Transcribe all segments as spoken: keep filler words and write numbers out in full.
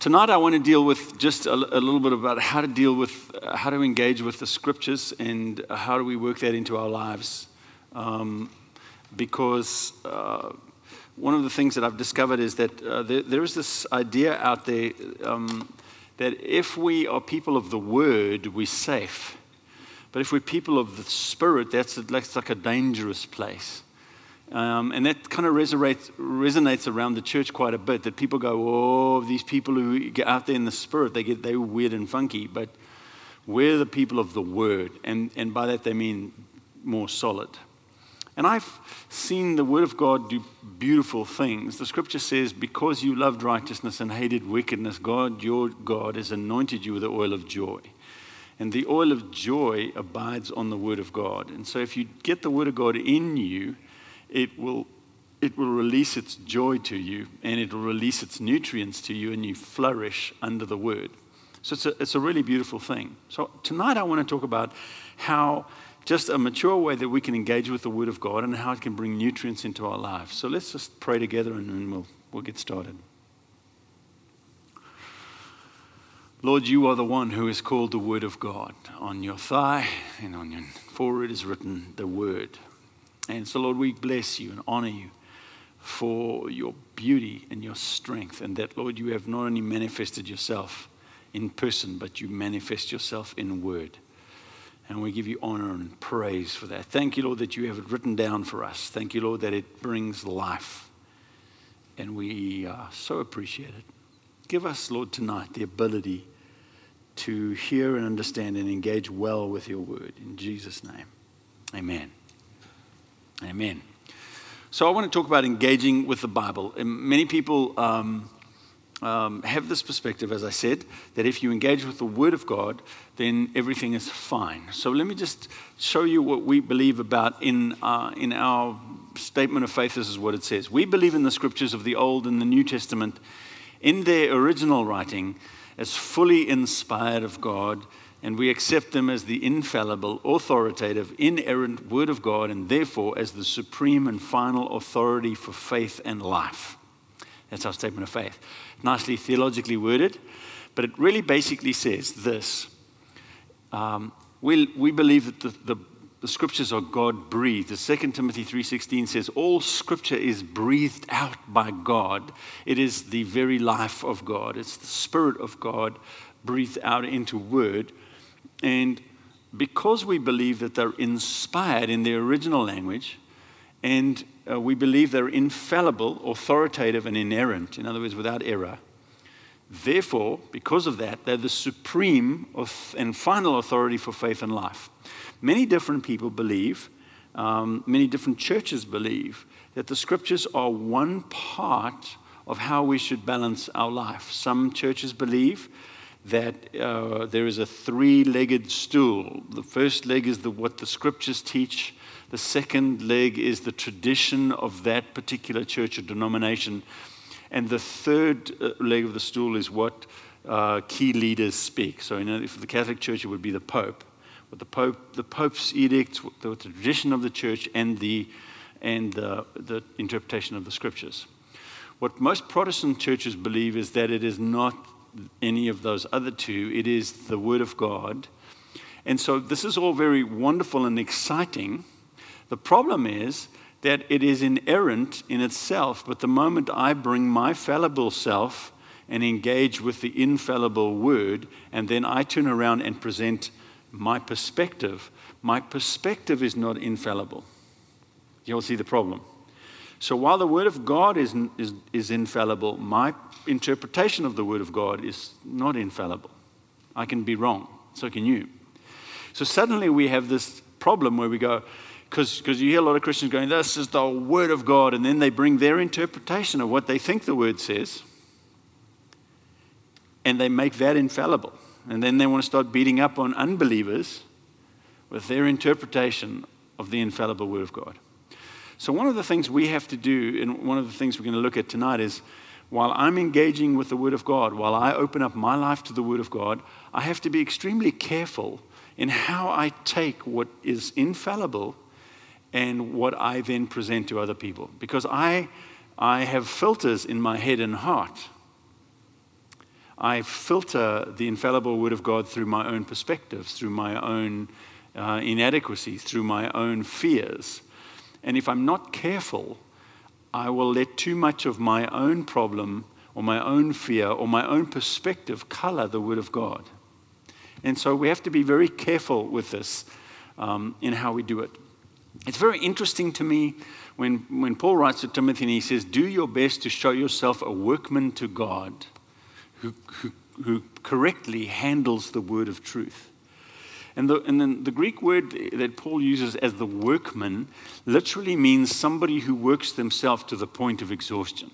Tonight I want to deal with just a, a little bit about how to deal with, uh, how to engage with the scriptures and how do we work that into our lives. Um, because uh, one of the things that I've discovered is that uh, there, there is this idea out there um, that if we are people of the word, we're safe. But if we're people of the spirit, that's, that's like a dangerous place. Um, and that kind of resonates, resonates around the church quite a bit, that people go, oh, these people who get out there in the spirit, they get they're weird and funky, but we're the people of the word. And, and by that they mean more solid. And I've seen the word of God do beautiful things. The scripture says, because you loved righteousness and hated wickedness, God, your God, has anointed you with the oil of joy. And the oil of joy abides on the word of God. And so if you get the word of God in you, it will it will release its joy to you, and it will release its nutrients to you, and you flourish under the word. So it's a, it's a really beautiful thing. So tonight I want to talk about how just a mature way that we can engage with the word of God and how it can bring nutrients into our lives. So let's just pray together, and then we'll, we'll get started. Lord, you are the one who is called the word of God. On your thigh and on your forehead is written the word. And so, Lord, we bless you and honor you for your beauty and your strength, and that, Lord, you have not only manifested yourself in person, but you manifest yourself in word. And we give you honor and praise for that. Thank you, Lord, that you have it written down for us. Thank you, Lord, that it brings life. And we uh, so appreciate it. Give us, Lord, tonight the ability to hear and understand and engage well with your word. In Jesus' name, amen. Amen. So I want to talk about engaging with the Bible. And many people um, um, have this perspective, as I said, that if you engage with the Word of God, then everything is fine. So let me just show you what we believe about in uh, in our statement of faith. This is what it says. We believe in the Scriptures of the Old and the New Testament in their original writing as fully inspired of God, and we accept them as the infallible, authoritative, inerrant Word of God, and therefore as the supreme and final authority for faith and life. That's our statement of faith. Nicely theologically worded, but it really basically says this. Um, we, we believe that the, the, the Scriptures are God-breathed. The Second Timothy three sixteen says, all Scripture is breathed out by God. It is the very life of God. It's the Spirit of God breathed out into Word. And because we believe that they're inspired in their original language, and uh, we believe they're infallible, authoritative, and inerrant, in other words, without error, therefore, because of that, they're the supreme and final authority for faith and life. Many different people believe, um, many different churches believe, that the Scriptures are one part of how we should balance our life. Some churches believe that uh, there is a three-legged stool. The first leg is the, what the Scriptures teach. The second leg is the tradition of that particular church or denomination. And the third uh, leg of the stool is what uh, key leaders speak. So, you know, for the Catholic Church, it would be the Pope. But the Pope, the Pope's edicts, the tradition of the church, and the and the, the interpretation of the Scriptures. What most Protestant churches believe is that it is not any of those other two. It is the Word of God. And so this is all very wonderful and exciting. The problem is that it is inerrant in itself, but the moment I bring my fallible self and engage with the infallible Word, and then I turn around and present my perspective, my perspective is not infallible. You'll see the problem. So while the Word of God is, is, is infallible, my interpretation of the Word of God is not infallible. I can be wrong. So can you. So suddenly we have this problem where we go, because you hear a lot of Christians going, this is the Word of God, and then they bring their interpretation of what they think the Word says, and they make that infallible. And then they want to start beating up on unbelievers with their interpretation of the infallible Word of God. So one of the things we have to do, and one of the things we're going to look at tonight is, while I'm engaging with the Word of God, while I open up my life to the Word of God, I have to be extremely careful in how I take what is infallible and what I then present to other people. Because I, I have filters in my head and heart. I filter the infallible Word of God through my own perspectives, through my own uh, inadequacies, through my own fears. And if I'm not careful, I will let too much of my own problem or my own fear or my own perspective color the Word of God. And so we have to be very careful with this um, in how we do it. It's very interesting to me when, when Paul writes to Timothy and he says, do your best to show yourself a workman to God who, who, who correctly handles the word of truth. And, the, and then the Greek word that Paul uses as the workman literally means somebody who works themselves to the point of exhaustion.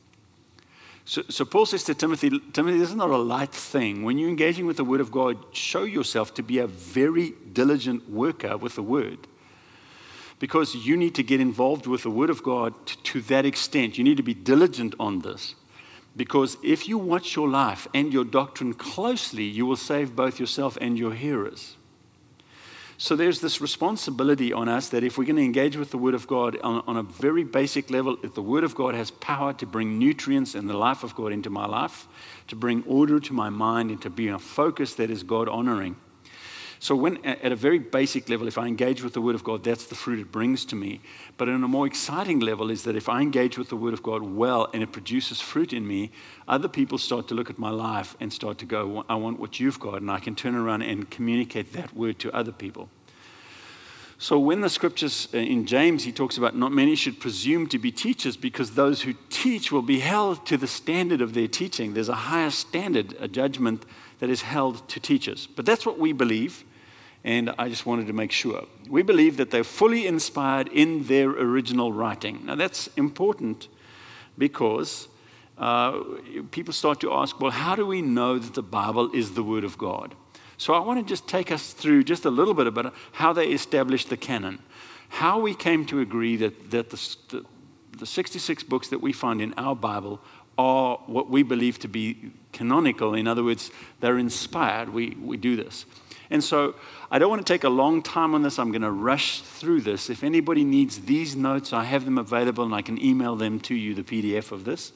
So, so Paul says to Timothy, Timothy, this is not a light thing. When you're engaging with the Word of God, show yourself to be a very diligent worker with the Word. Because you need to get involved with the Word of God to, to that extent. You need to be diligent on this. Because if you watch your life and your doctrine closely, you will save both yourself and your hearers. So there's this responsibility on us that if we're going to engage with the Word of God on, on a very basic level, if the Word of God has power to bring nutrients and the life of God into my life, to bring order to my mind and to be a focus that is God-honoring. So when, at a very basic level, if I engage with the Word of God, that's the fruit it brings to me. But on a more exciting level is that if I engage with the Word of God well and it produces fruit in me, other people start to look at my life and start to go, I want what you've got, and I can turn around and communicate that word to other people. So when the scriptures in James, he talks about not many should presume to be teachers because those who teach will be held to the standard of their teaching. There's a higher standard, a judgment that is held to teachers. But that's what we believe. And I just wanted to make sure. We believe that they're fully inspired in their original writing. Now that's important because uh, people start to ask, well, how do we know that the Bible is the Word of God? So I want to just take us through just a little bit about how they established the canon. How we came to agree that, that the, the, the sixty-six books that we find in our Bible are what we believe to be canonical. In other words, they're inspired. We, we do this. And so I don't want to take a long time on this. I'm going to rush through this. If anybody needs these notes, I have them available and I can email them to you, the P D F of this.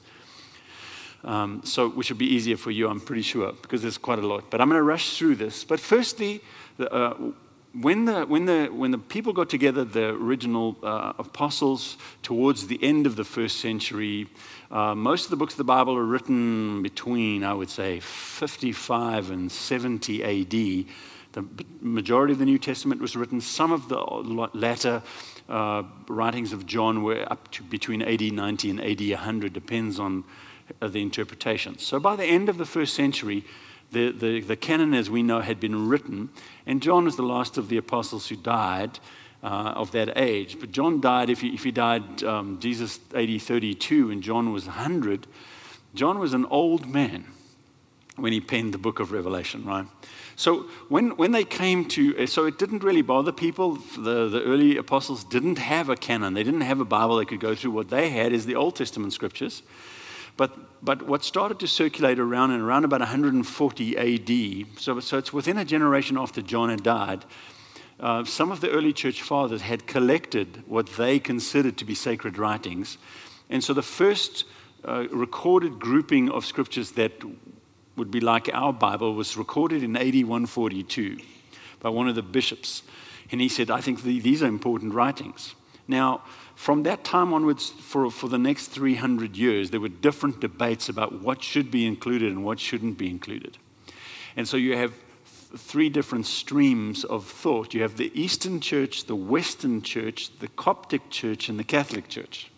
Um, so which will be easier for you, I'm pretty sure, because there's quite a lot. But I'm going to rush through this. But firstly, the, uh, when the when the when the people got together, the original uh, apostles, towards the end of the first century, uh, most of the books of the Bible are written between, I would say, fifty-five and seventy A D. The majority of the New Testament was written. Some of the latter uh, writings of John were up to between A D ninety and A D one hundred, depends on uh, the interpretation. So by the end of the first century, the, the, the canon as we know had been written, and John was the last of the apostles who died uh, of that age. But John died, if he, if he died, um, Jesus A D thirty-two and John was one hundred, John was an old man when he penned the book of Revelation, right? So when, when they came to, so it didn't really bother people. The, the early apostles didn't have a canon. They didn't have a Bible they could go through. What they had is the Old Testament scriptures. But but what started to circulate around in around about one hundred forty A D, so, so it's within a generation after John had died, uh, some of the early church fathers had collected what they considered to be sacred writings. And so the first uh, recorded grouping of scriptures that would be like our Bible was recorded in A D one forty-two by one of the bishops. And he said, I think the, these are important writings. Now, from that time onwards, for, for the next three hundred years, there were different debates about what should be included and what shouldn't be included. And so you have th- three different streams of thought. You have the Eastern Church, the Western Church, the Coptic Church, and the Catholic Church.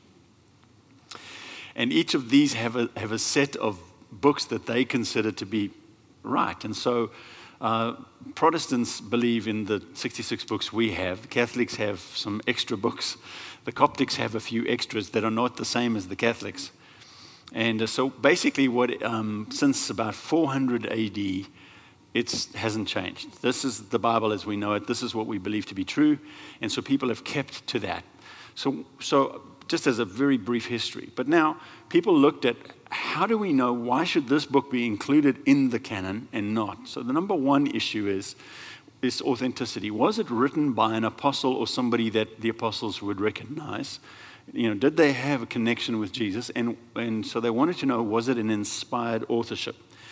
And each of these have a, have a set of books that they consider to be right. And so uh, Protestants believe in the sixty-six books we have. Catholics have some extra books. The Coptics have a few extras that are not the same as the Catholics. And uh, so basically what, um, since about four hundred A D, it hasn't changed. This is the Bible as we know it. This is what we believe to be true. And so people have kept to that. So, so just as a very brief history. But now people looked at, how do we know, why should this book be included in the canon and not? So the number one issue is this authenticity. Was it written by an apostle or somebody that the apostles would recognize? You know, did they have a connection with Jesus? And, and so they wanted to know, was it an inspired authorship?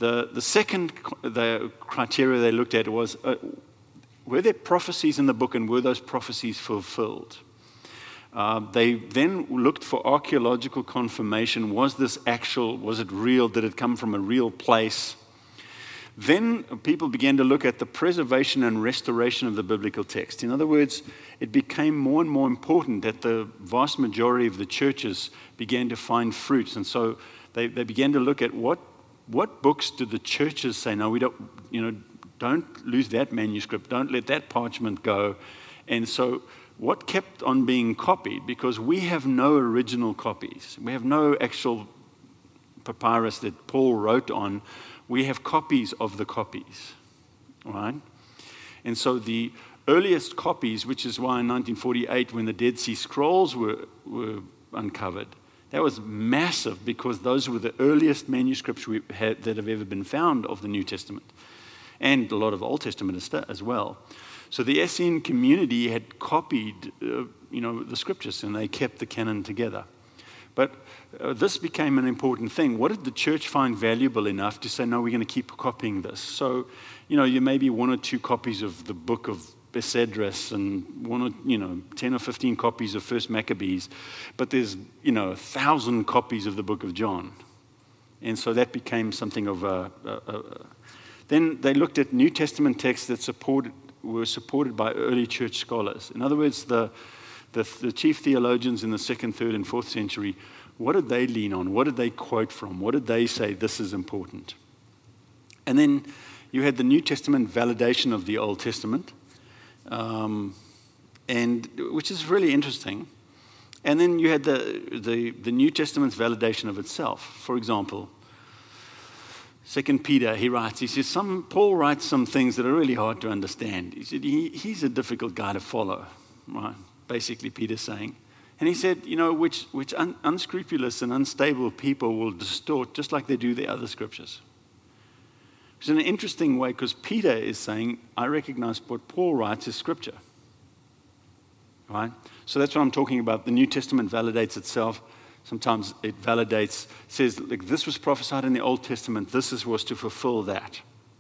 The, the second the criteria they looked at was, uh, were there prophecies in the book, and were those prophecies fulfilled? Uh, they then looked for archaeological confirmation. Was this actual? Was it real? Did it come from a real place? Then people began to look at the preservation and restoration of the biblical text. In other words, it became more and more important that the vast majority of the churches began to find fruits. And so they, they began to look at what what books do the churches say, no, we don't, you know, don't lose that manuscript, don't let that parchment go. And so what kept on being copied, because we have no original copies, we have no actual papyrus that Paul wrote on, we have copies of the copies, right? And so the earliest copies, which is why in nineteen forty-eight, when the Dead Sea Scrolls were, were uncovered, that was massive, because those were the earliest manuscripts we had that have ever been found of the New Testament, and a lot of Old Testament as well. So the Essene community had copied, uh, you know, the scriptures, and they kept the canon together. But uh, this became an important thing. What did the church find valuable enough to say, no, we're going to keep copying this? So, you know, you maybe one or two copies of the book of Esdras and one or, you know, ten or fifteen copies of First Maccabees, but there's, you know, a thousand copies of the book of John. And so that became something of a, a, a then they looked at New Testament texts that supported, were supported by early church scholars. In other words, the, the, the chief theologians in the second, third, and fourth century, what did they lean on? What did they quote from? What did they say, this is important? And then you had the New Testament validation of the Old Testament, um, and which is really interesting. And then you had the, the, the New Testament's validation of itself. For example, Second Peter, he writes, he says, some, Paul writes some things that are really hard to understand. He said, he, he's a difficult guy to follow, right? Basically, Peter's saying. And he said, you know, which, which un, unscrupulous and unstable people will distort just like they do the other scriptures. It's in an interesting way, because Peter is saying, I recognize what Paul writes as scripture, right? So that's what I'm talking about. The New Testament validates itself. Sometimes it validates, says, like, this was prophesied in the Old Testament, this is, was to fulfill that.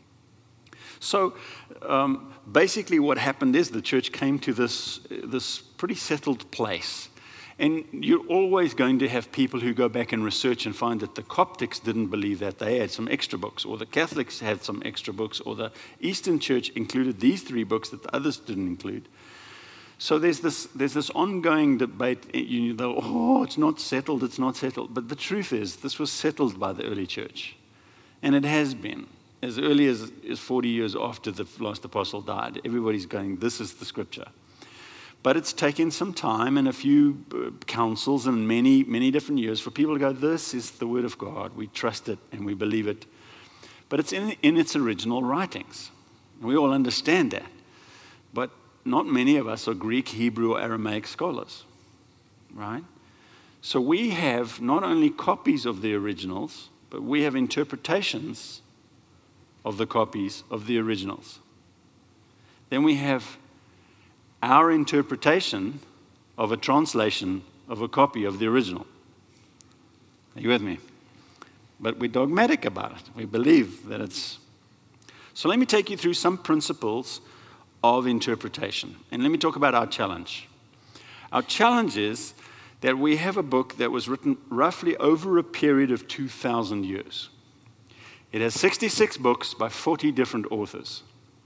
So um, basically what happened is the church came to this, this pretty settled place. And you're always going to have people who go back and research and find that the Coptics didn't believe that. They had some extra books, or the Catholics had some extra books, or the Eastern Church included these three books that the others didn't include. So there's this there's this ongoing debate. You know, oh, it's not settled, it's not settled. But the truth is, this was settled by the early church. And it has been. As early as, as forty years after the last apostle died, everybody's going, this is the scripture. But it's taken some time and a few uh, councils and many, many different years for people to go, this is the word of God. We trust it and we believe it. But it's in, in its original writings. We all understand that. But not many of us are Greek, Hebrew, or Aramaic scholars, right? So we have not only copies of the originals, but we have interpretations of the copies of the originals. Then we have our interpretation of a translation of a copy of the original. Are you with me? But we're dogmatic about it. We believe that it's... So let me take you through some principles of interpretation. And let me talk about our challenge. Our challenge is that we have a book that was written roughly over a period of two thousand years. It has sixty-six books by forty different authors.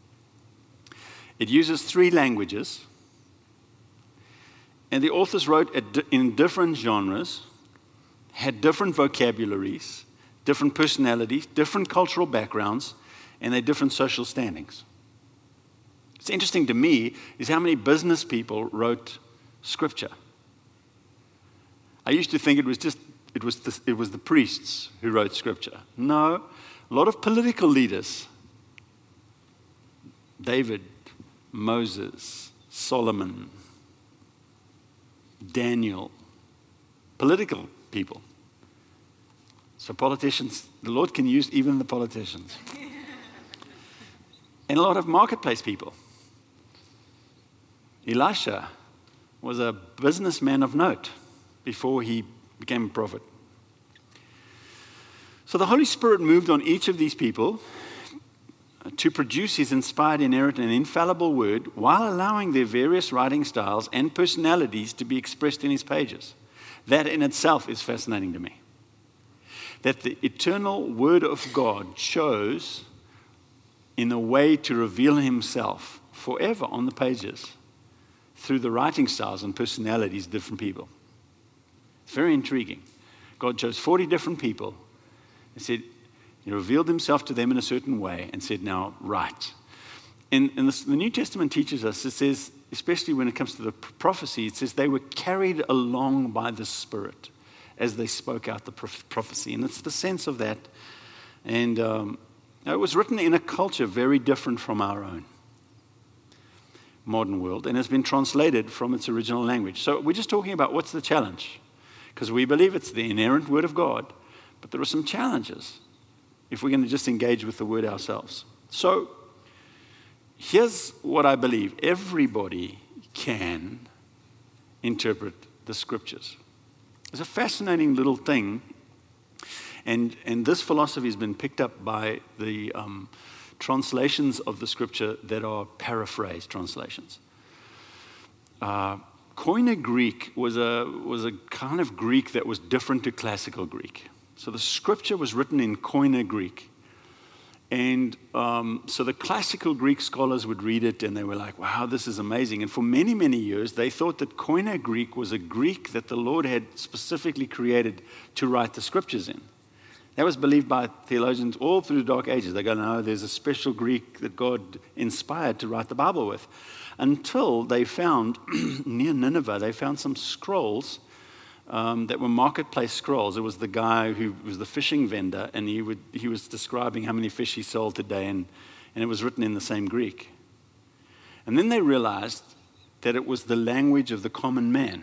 It uses three languages. And the authors wrote in different genres, had different vocabularies, different personalities, different cultural backgrounds, and they had different social standings. What's interesting to me is how many business people wrote scripture. I used to think it was just it was the, it was the priests who wrote scripture. No, a lot of political leaders. David, Moses, Solomon, Daniel, political people. So politicians, the Lord can use even the politicians. And a lot of marketplace people. Elisha was a businessman of note before he became a prophet. So the Holy Spirit moved on each of these people to produce his inspired, inerrant, and infallible word while allowing their various writing styles and personalities to be expressed in his pages. That in itself is fascinating to me. That the eternal Word of God chose in a way to reveal himself forever on the pages through the writing styles and personalities of different people. It's very intriguing. God chose forty different people and said, he revealed himself to them in a certain way and said, now write. And, and this, the New Testament teaches us, it says, especially when it comes to the prophecy, it says they were carried along by the Spirit as they spoke out the prophecy. And it's the sense of that. And um, it was written in a culture very different from our own modern world and has been translated from its original language. So we're just talking about what's the challenge. Because we believe it's the inerrant Word of God, but there are some challenges if we're going to just engage with the Word ourselves. So here's what I believe. Everybody can interpret the Scriptures. It's a fascinating little thing, and, and this philosophy has been picked up by the um, translations of the Scripture that are paraphrased translations. Uh, Koine Greek was a, was a kind of Greek that was different to classical Greek. So the Scripture was written in Koine Greek. And um, so the classical Greek scholars would read it and they were like, wow, this is amazing. And for many, many years, they thought that Koine Greek was a Greek that the Lord had specifically created to write the Scriptures in. That was believed by theologians all through the Dark Ages. They go, no, there's a special Greek that God inspired to write the Bible with. Until they found, near Nineveh, they found some scrolls um, that were marketplace scrolls. It was the guy who was the fishing vendor, and he would he was describing how many fish he sold today, and, and it was written in the same Greek. And then they realized that it was the language of the common man.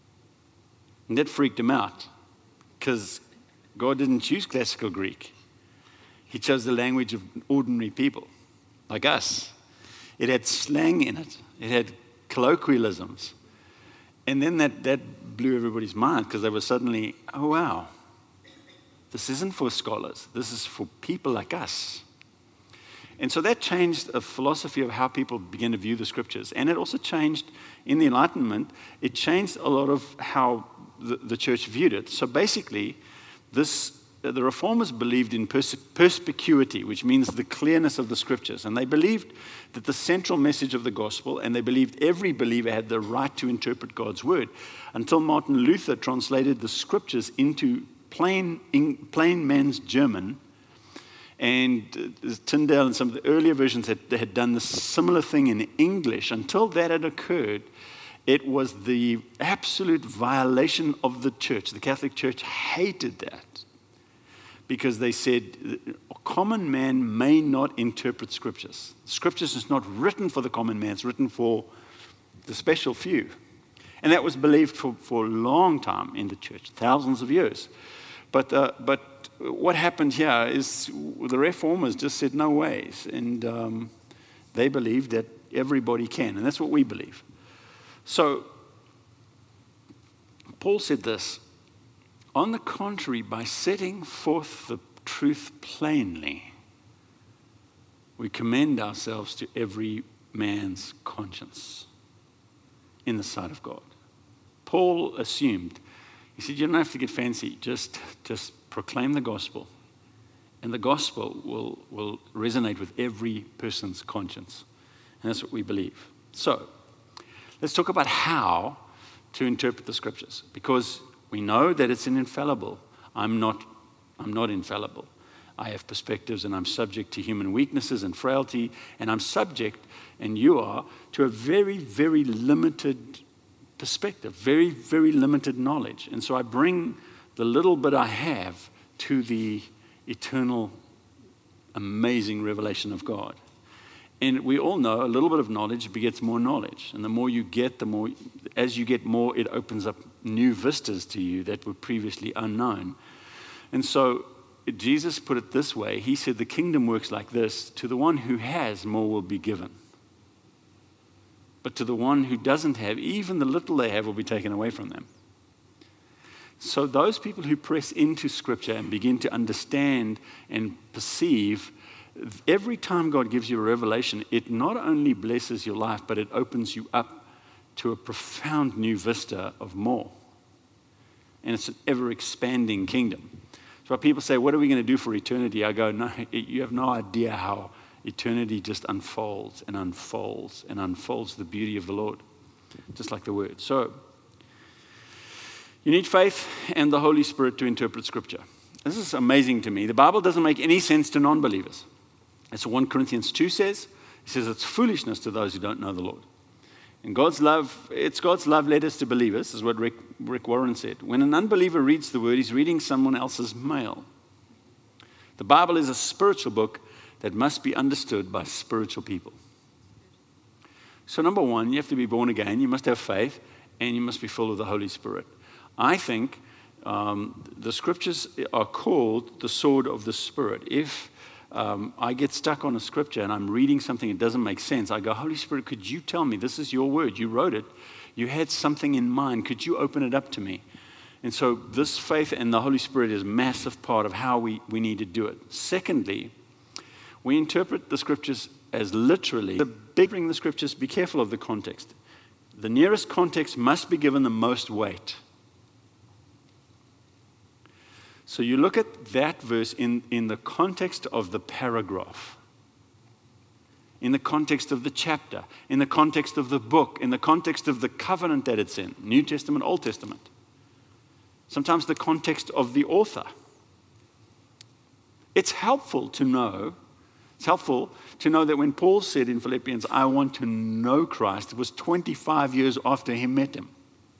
And that freaked him out, because God didn't choose classical Greek. He chose the language of ordinary people, like us. It had slang in it. It had colloquialisms. And then that, that blew everybody's mind, because they were suddenly, oh, wow, this isn't for scholars. This is for people like us. And so that changed a philosophy of how people began to view the Scriptures. And it also changed, in the Enlightenment, it changed a lot of how the, the church viewed it. So basically, this the Reformers believed in pers- perspicuity, which means the clearness of the Scriptures. And they believed that the central message of the gospel, and they believed every believer had the right to interpret God's word, until Martin Luther translated the Scriptures into plain, in, plain man's German. And uh, Tyndale and some of the earlier versions had, had done the similar thing in English. Until that had occurred, it was the absolute violation of the church. The Catholic Church hated that, because they said a common man may not interpret Scriptures. Scriptures is not written for the common man, it's written for the special few. And that was believed for, for a long time in the church, thousands of years. But, uh, but what happened here is the Reformers just said no ways. And um, they believed that everybody can. And that's what we believe. So Paul said this, on the contrary, by setting forth the truth plainly, we commend ourselves to every man's conscience in the sight of God. Paul assumed, he said, you don't have to get fancy, just, just proclaim the gospel, and the gospel will, will resonate with every person's conscience. And that's what we believe. So, let's talk about how to interpret the Scriptures, because we know that it's an infallible. I'm not, I'm not infallible. I have perspectives, and I'm subject to human weaknesses and frailty, and I'm subject, and you are, to a very, very limited perspective, very, very limited knowledge. And so I bring the little bit I have to the eternal, amazing revelation of God. And we all know a little bit of knowledge begets more knowledge. And the more you get, the more, as you get more, it opens up new vistas to you that were previously unknown. And so Jesus put it this way. He said, the kingdom works like this. To the one who has, more will be given. But to the one who doesn't have, even the little they have will be taken away from them. So those people who press into Scripture and begin to understand and perceive, every time God gives you a revelation, it not only blesses your life, but it opens you up to a profound new vista of more. And it's an ever-expanding kingdom. So when people say, what are we going to do for eternity? I go, no, you have no idea how eternity just unfolds and unfolds and unfolds the beauty of the Lord, just like the Word. So you need faith and the Holy Spirit to interpret Scripture. This is amazing to me. The Bible doesn't make any sense to non-believers. That's what First Corinthians two says. It says it's foolishness to those who don't know the Lord. And God's love, it's God's love letters to believers, is what Rick, Rick Warren said. When an unbeliever reads the Word, he's reading someone else's mail. The Bible is a spiritual book that must be understood by spiritual people. So number one, you have to be born again, you must have faith, and you must be full of the Holy Spirit. I think um, the Scriptures are called the sword of the Spirit. If Um, I get stuck on a scripture and I'm reading something that doesn't make sense, I go, Holy Spirit, could you tell me, this is your word, you wrote it, you had something in mind, could you open it up to me? And so this faith and the Holy Spirit is a massive part of how we, we need to do it. Secondly, we interpret the Scriptures as literally. The big thing in the Scriptures, be careful of the context. The nearest context must be given the most weight. So you look at that verse in, in the context of the paragraph, in the context of the chapter, in the context of the book, in the context of the covenant that it's in, New Testament, Old Testament. Sometimes the context of the author. It's helpful to know, it's helpful to know that when Paul said in Philippians, I want to know Christ, it was twenty-five years after he met him.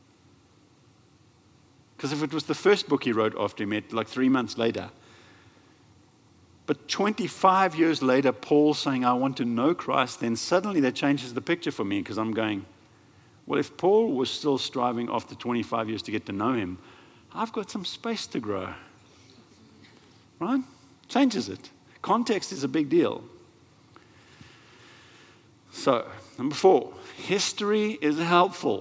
Because if it was the first book he wrote after he met, like three months later. But twenty-five years later, Paul saying, I want to know Christ, then suddenly that changes the picture for me, because I'm going, well, if Paul was still striving after twenty-five years to get to know him, I've got some space to grow. Right? Changes it. Context is a big deal. So, number four, history is helpful.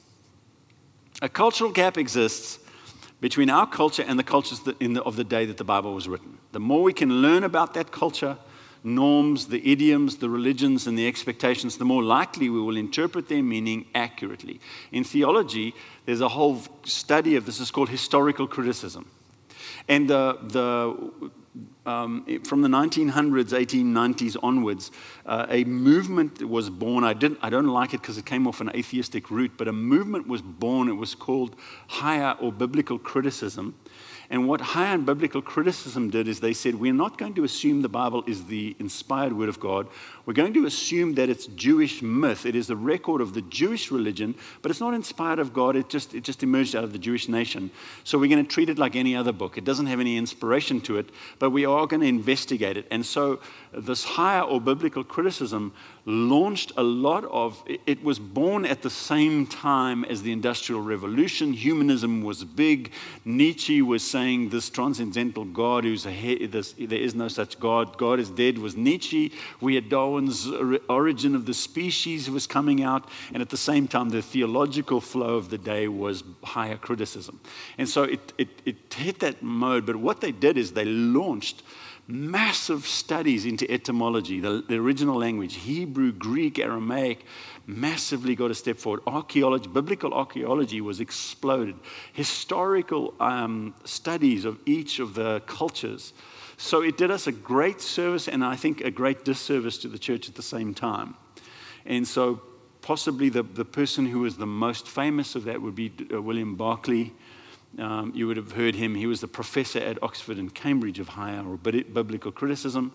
A cultural gap exists between our culture and the cultures that in the, of the day that the Bible was written. The more we can learn about that culture, norms, the idioms, the religions, and the expectations, the more likely we will interpret their meaning accurately. In theology, there's a whole study of this. It's called historical criticism. And the, the um, from the nineteen hundreds, eighteen nineties onwards, uh, a movement was born. I didn't, I don't like it because it came off an atheistic route, but a movement was born. It was called higher or biblical criticism. And what higher and biblical criticism did is they said, we're not going to assume the Bible is the inspired word of God. We're going to assume that it's Jewish myth. It is the record of the Jewish religion, but it's not inspired of God. It just, it just emerged out of the Jewish nation. So we're going to treat it like any other book. It doesn't have any inspiration to it, but we are going to investigate it. And so this higher or biblical criticism launched a lot of, it was born at the same time as the Industrial Revolution. Humanism was big. Nietzsche was saying this transcendental God who's ahead, this, there is no such God, God is dead, was Nietzsche. We had Darwin's Origin of the Species was coming out, and at the same time the theological flow of the day was higher criticism. And so it, it, it hit that mode, but what they did is they launched massive studies into etymology, the, the original language, Hebrew, Greek, Aramaic, massively got a step forward. Archaeology, biblical archaeology was exploded. Historical um, studies of each of the cultures. So it did us a great service and I think a great disservice to the church at the same time. And so possibly the, the person who was the most famous of that would be uh, William Barclay. Um, you would have heard him. He was the professor at Oxford and Cambridge of higher or biblical criticism.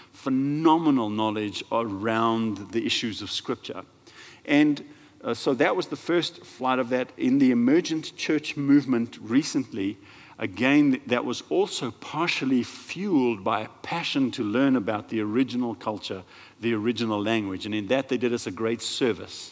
Phenomenal knowledge around the issues of Scripture. And uh, so that was the first flight of that. In the emergent church movement recently, again, that was also partially fueled by a passion to learn about the original culture, the original language. And in that, they did us a great service.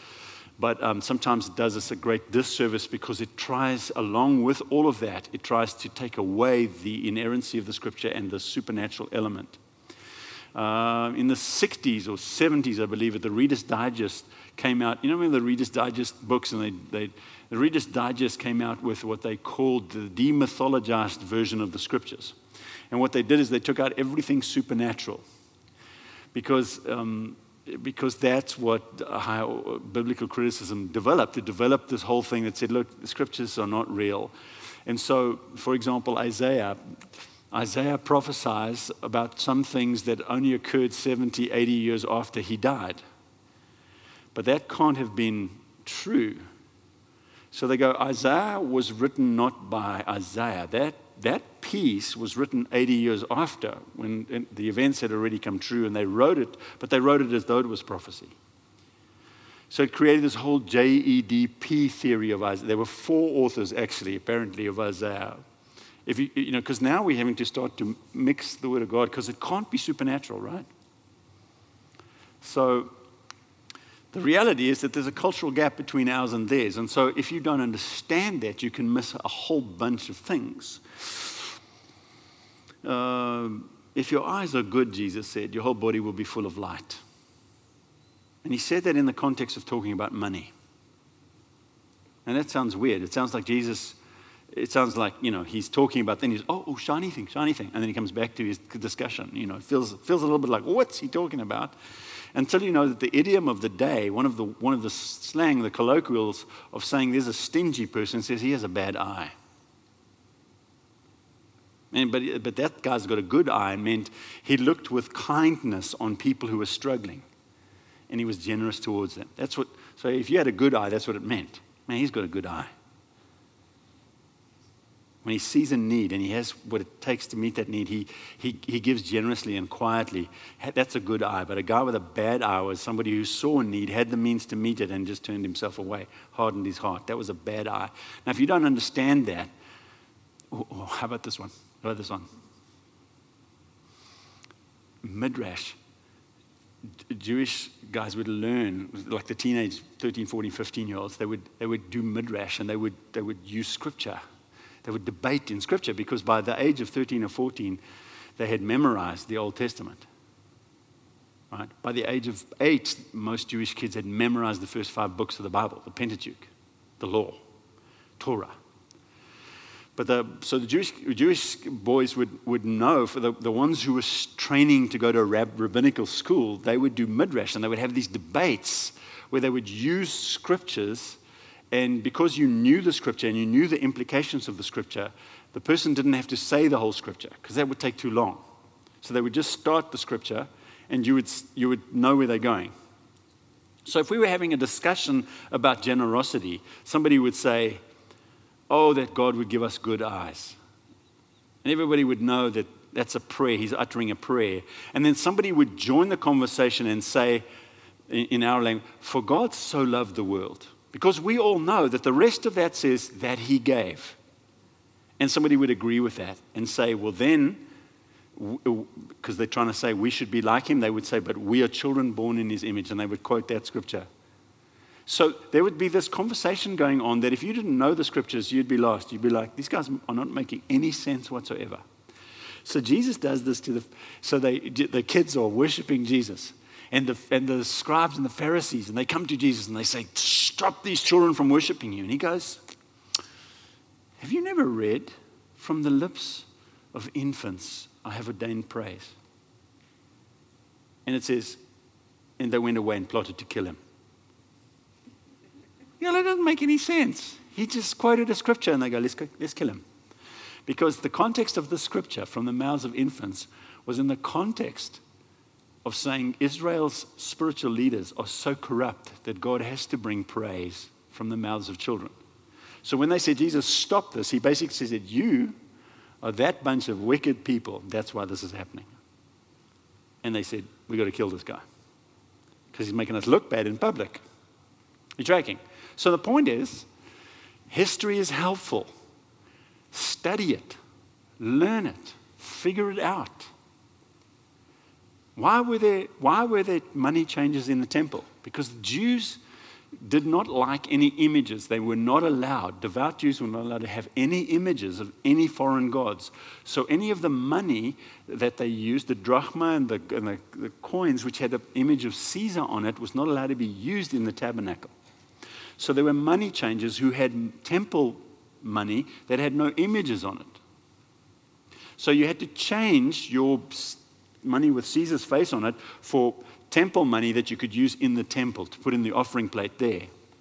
But um, sometimes it does us a great disservice because it tries, along with all of that, it tries to take away the inerrancy of the Scripture and the supernatural element. Uh, in the sixties or seventies, I believe, the Reader's Digest came out. You know, when the Reader's Digest books, and they, they, the Reader's Digest came out with what they called the demythologized version of the scriptures. And what they did is they took out everything supernatural, because um, because that's what how biblical criticism developed. It developed this whole thing that said, look, the scriptures are not real. And so, for example, Isaiah, Isaiah prophesies about some things that only occurred seventy, eighty years after he died. But that can't have been true. So they go, Isaiah was written not by Isaiah. That That piece was written eighty years after, when the events had already come true, and they wrote it, but they wrote it as though it was prophecy. So it created this whole J E D P theory of Isaiah. There were four authors, actually, apparently, of Isaiah. If you, you know, because now we're having to start to mix the Word of God, because it can't be supernatural, right? So the reality is that there's a cultural gap between ours and theirs. And so if you don't understand that, you can miss a whole bunch of things. Uh, if your eyes are good, Jesus said, your whole body will be full of light. And he said that in the context of talking about money. And that sounds weird. It sounds like Jesus, it sounds like, you know, he's talking about, then he's, oh, oh, shiny thing, shiny thing. And then he comes back to his discussion. You know, it feels, feels a little bit like, what's he talking about? Until you know that the idiom of the day, one of the one of the slang, the colloquials of saying there's a stingy person, says he has a bad eye. And, but, but that guy's got a good eye, meant he looked with kindness on people who were struggling. And he was generous towards them. That's what. So if you had a good eye, that's what it meant. Man, he's got a good eye. When he sees a need and he has what it takes to meet that need, he, he, he gives generously and quietly. That's a good eye. But a guy with a bad eye was somebody who saw a need, had the means to meet it, and just turned himself away, hardened his heart. That was a bad eye. Now, if you don't understand that, oh, oh, how about this one? How about this one? Midrash. Jewish guys would learn, like the teenage thirteen, fourteen, fifteen-year-olds, they would, they would do midrash, and they would, they would use scripture. They would debate in Scripture, because by the age of thirteen or fourteen, they had memorized the Old Testament. Right? By the age of eight, most Jewish kids had memorized the first five books of the Bible, the Pentateuch, the Law, Torah. But the, so the Jewish, Jewish boys would, would know, for the, the ones who were training to go to a rab, rabbinical school, they would do midrash, and they would have these debates where they would use scriptures. And because you knew the scripture and you knew the implications of the scripture, the person didn't have to say the whole scripture, because that would take too long. So they would just start the scripture, and you would, you would know where they're going. So if we were having a discussion about generosity, somebody would say, oh, that God would give us good eyes. And everybody would know that that's a prayer. He's uttering a prayer. And then somebody would join the conversation and say, in our language, for God so loved the world. Because we all know that the rest of that says that he gave. And somebody would agree with that and say, well then, because they're trying to say we should be like him, they would say, but we are children born in his image. And they would quote that scripture. So there would be this conversation going on that if you didn't know the scriptures, you'd be lost. You'd be like, these guys are not making any sense whatsoever. So Jesus does this to the, so they, the kids are worshiping Jesus. And the, and the scribes and the Pharisees, and they come to Jesus and they say, stop these children from worshiping you. And he goes, have you never read, from the lips of infants I have ordained praise? And it says, and they went away and plotted to kill him. You know, that doesn't make any sense. He just quoted a scripture and they go, let's, go, let's kill him. Because the context of the scripture from the mouths of infants was in the context of saying Israel's spiritual leaders are so corrupt that God has to bring praise from the mouths of children. So when they said, Jesus, stop this, he basically said, you are that bunch of wicked people. That's why this is happening. And they said, we've got to kill this guy because he's making us look bad in public. You're tracking? So the point is, history is helpful. Study it. Learn it. Figure it out. Why were there, why were there money changes in the temple? Because the Jews, did not like any images. They were not allowed, devout Jews were not allowed to have any images of any foreign gods. So any of the money that they used, the drachma and the, and the, the coins which had an image of Caesar on it, was not allowed to be used in the tabernacle. So there were money changers who had temple money that had no images on it. So you had to change your money with Caesar's face on it for temple money that you could use in the temple to put in the offering plate there.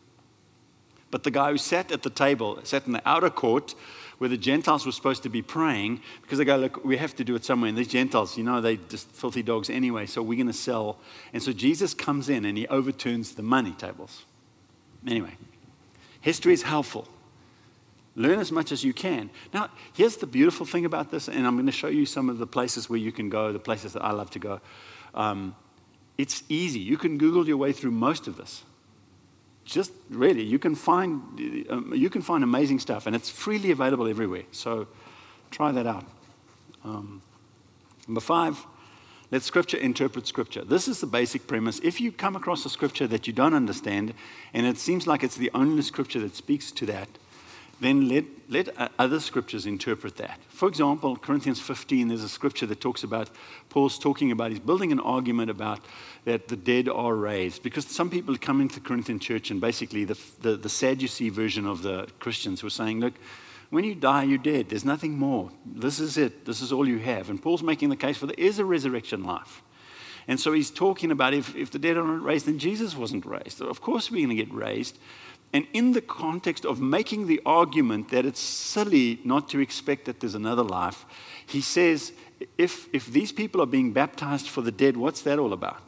But the guy who sat at the table, sat in the outer court where the Gentiles were supposed to be praying, because they go, look, we have to do it somewhere. And these Gentiles, you know, they're just filthy dogs anyway, so we're going to sell. And so Jesus comes in and he overturns the money tables. Anyway, history is helpful. Learn as much as you can. Now, here's the beautiful thing about this, and I'm going to show you some of the places where you can go, the places that I love to go. Um, it's easy. You can Google your way through most of this. Just really, you can find um, you can find amazing stuff, and it's freely available everywhere. So try that out. Um, number five, let Scripture interpret Scripture. This is the basic premise. If you come across a Scripture that you don't understand, and it seems like it's the only Scripture that speaks to that, then let, let other scriptures interpret that. For example, Corinthians fifteen, there's a scripture that talks about, Paul's talking about, he's building an argument about that the dead are raised. Because some people come into the Corinthian church and basically the, the, the Sadducee version of the Christians were saying, look, when you die, you're dead. There's nothing more. This is it. This is all you have. And Paul's making the case for there is a resurrection life. And so he's talking about if, if the dead are not raised, then Jesus wasn't raised. So of course we're going to get raised. And in the context of making the argument that it's silly not to expect that there's another life, he says, if, if these people are being baptized for the dead, what's that all about?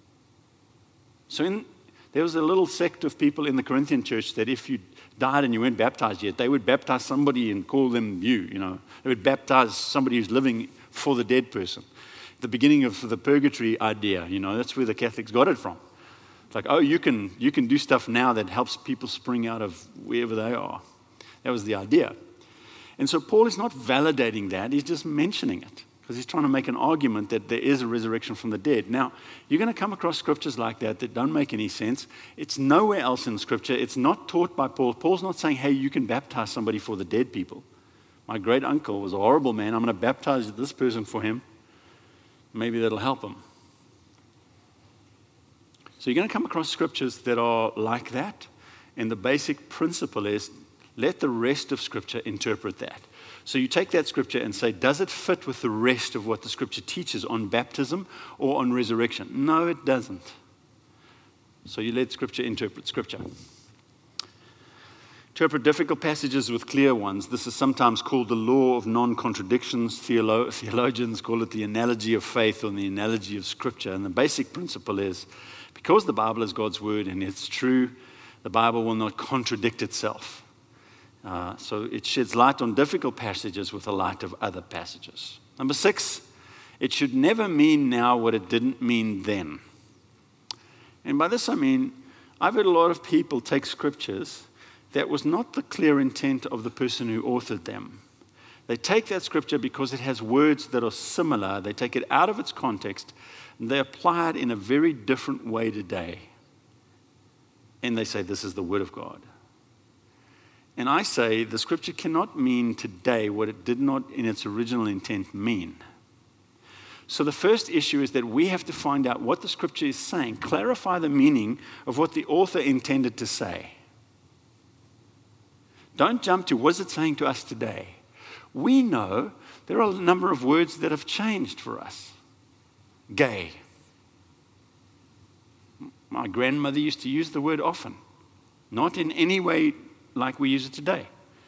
So in, there was a little sect of people in the Corinthian church that if you died and you weren't baptized yet, they would baptize somebody and call them you, you know. They would baptize somebody who's living for the dead person. The beginning of the purgatory idea, you know, that's where the Catholics got it from. It's like, oh, you can you can do stuff now that helps people spring out of wherever they are. That was the idea. And so Paul is not validating that. He's just mentioning it because he's trying to make an argument that there is a resurrection from the dead. Now, you're going to come across scriptures like that that don't make any sense. It's nowhere else in Scripture. It's not taught by Paul. Paul's not saying, hey, you can baptize somebody for the dead people. My great uncle was a horrible man. I'm going to baptize this person for him. Maybe that'll help him. So you're going to come across scriptures that are like that, and the basic principle is let the rest of Scripture interpret that. So you take that Scripture and say, does it fit with the rest of what the Scripture teaches on baptism or on resurrection? No, it doesn't. So you let Scripture interpret Scripture. Interpret difficult passages with clear ones. This is sometimes called the law of non-contradictions. Theolo- theologians call it the analogy of faith or the analogy of Scripture. And the basic principle is, because the Bible is God's word and it's true, the Bible will not contradict itself. Uh, so it sheds light on difficult passages with the light of other passages. Number six, it should never mean now what it didn't mean then. And by this I mean, I've heard a lot of people take scriptures that was not the clear intent of the person who authored them. They take that scripture because it has words that are similar. They take it out of its context and they apply it in a very different way today. And they say, this is the word of God. And I say the scripture cannot mean today what it did not in its original intent mean. So the first issue is that we have to find out what the scripture is saying, clarify the meaning of what the author intended to say. Don't jump to what's it saying to us today. We know there are a number of words that have changed for us. Gay. My grandmother used to use the word often, not in any way like we use it today.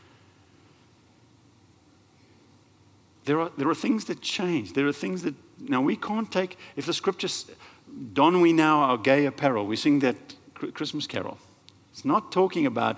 There are, there are things that change. There are things that, now we can't take, if the scriptures, don we now our gay apparel, we sing that Christmas carol. It's not talking about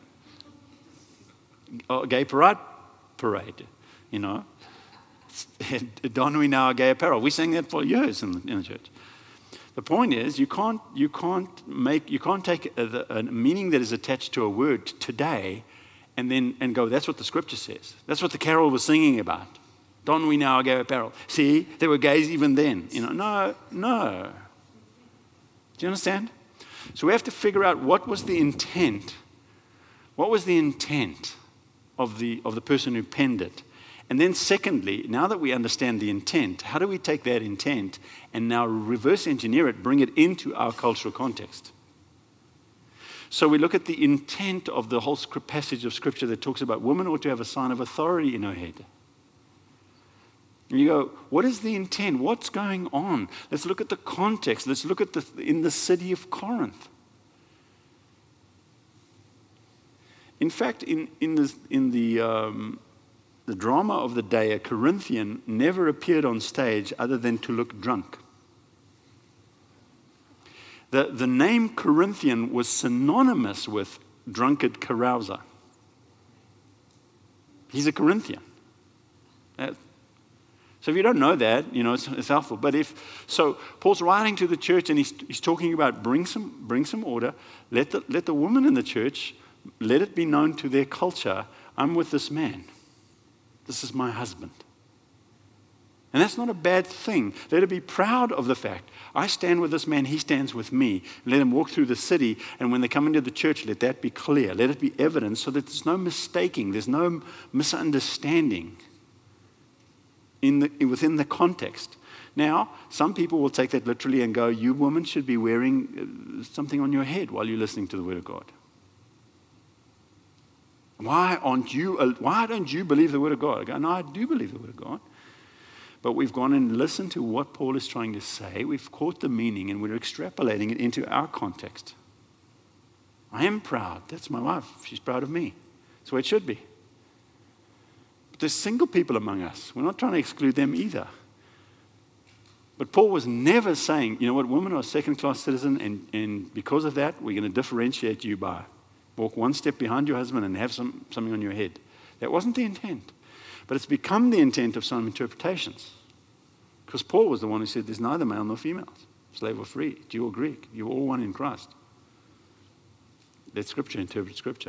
a gay parade, parade, you know. Don we now our gay apparel. We sang that for years in the, in the church. The point is, you can't, you can't make, you can't take a, a meaning that is attached to a word today, and then and go, that's what the scripture says. That's what the carol was singing about. Don we now our gay apparel. See, there were gays even then. You know, no, no. Do you understand? So we have to figure out what was the intent. What was the intent of the, of the person who penned it? And then secondly, now that we understand the intent, how do we take that intent and now reverse engineer it, bring it into our cultural context? So we look at the intent of the whole passage of Scripture that talks about women ought to have a sign of authority in her head. And you go, what is the intent? What's going on? Let's look at the context. Let's look at the in the city of Corinth. In fact, in, in, the, in the, um, the drama of the day, a Corinthian never appeared on stage other than to look drunk. The, the name Corinthian was synonymous with drunkard carouser. He's a Corinthian. Uh, so if you don't know that, you know, it's, it's helpful. But if, so Paul's writing to the church and he's, he's talking about bring some, bring some order. Let the, let the women in the church, let it be known to their culture, I'm with this man. This is my husband. And that's not a bad thing. Let her be proud of the fact, I stand with this man, he stands with me. Let him walk through the city, and when they come into the church, let that be clear. Let it be evident so that there's no mistaking, there's no misunderstanding in the, within the context. Now, some people will take that literally and go, you women should be wearing something on your head while you're listening to the Word of God. Why aren't you, why don't you believe the Word of God? I go, no, I do believe the Word of God. But we've gone and listened to what Paul is trying to say. We've caught the meaning and we're extrapolating it into our context. I am proud. That's my wife. She's proud of me. That's the way it should be. But there's single people among us. We're not trying to exclude them either. But Paul was never saying, you know what, women are a second-class citizen, and, and because of that, we're going to differentiate you by walk one step behind your husband and have some, something on your head. That wasn't the intent. But it's become the intent of some interpretations. Because Paul was the one who said there's neither male nor female, slave or free, Jew or Greek. You're all one in Christ. Let Scripture interpret Scripture.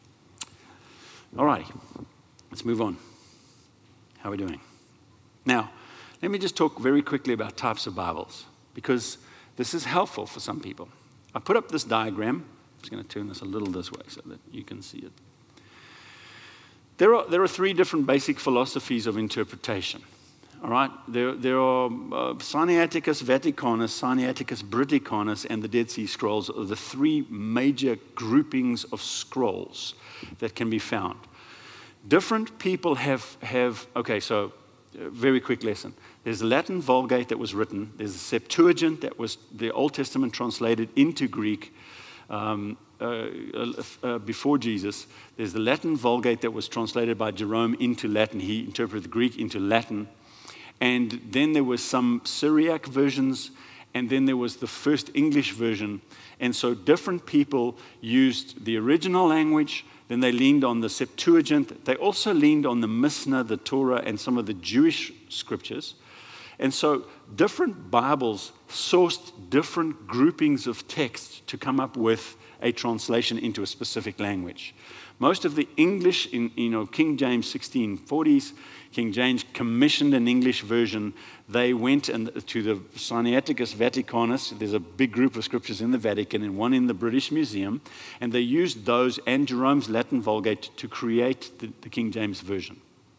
All right, let's move on. How are we doing? Now, let me just talk very quickly about types of Bibles, because this is helpful for some people. I put up this diagram. I'm just going to turn this a little this way so that you can see it. There are, there are three different basic philosophies of interpretation. All right? There, there are uh, Sinaiticus Vaticanus, Sinaiticus Britannicus, and the Dead Sea Scrolls are the three major groupings of scrolls that can be found. Different people have, have okay, so uh, very quick lesson. There's the Latin Vulgate that was written. There's the Septuagint that was the Old Testament translated into Greek. Um, uh, uh, before Jesus, there's the Latin Vulgate that was translated by Jerome into Latin. He interpreted the Greek into Latin. And then there was some Syriac versions, and then there was the first English version. And so different people used the original language, then they leaned on the Septuagint. They also leaned on the Mishnah, the Torah, and some of the Jewish scriptures. And so different Bibles sourced different groupings of text to come up with a translation into a specific language. Most of the English, in you know King James sixteen forties, King James commissioned an English version. They went and to the Sinaiticus Vaticanus. There's a big group of scriptures in the Vatican and one in the British Museum, and they used those and Jerome's Latin Vulgate to create the, the King James version.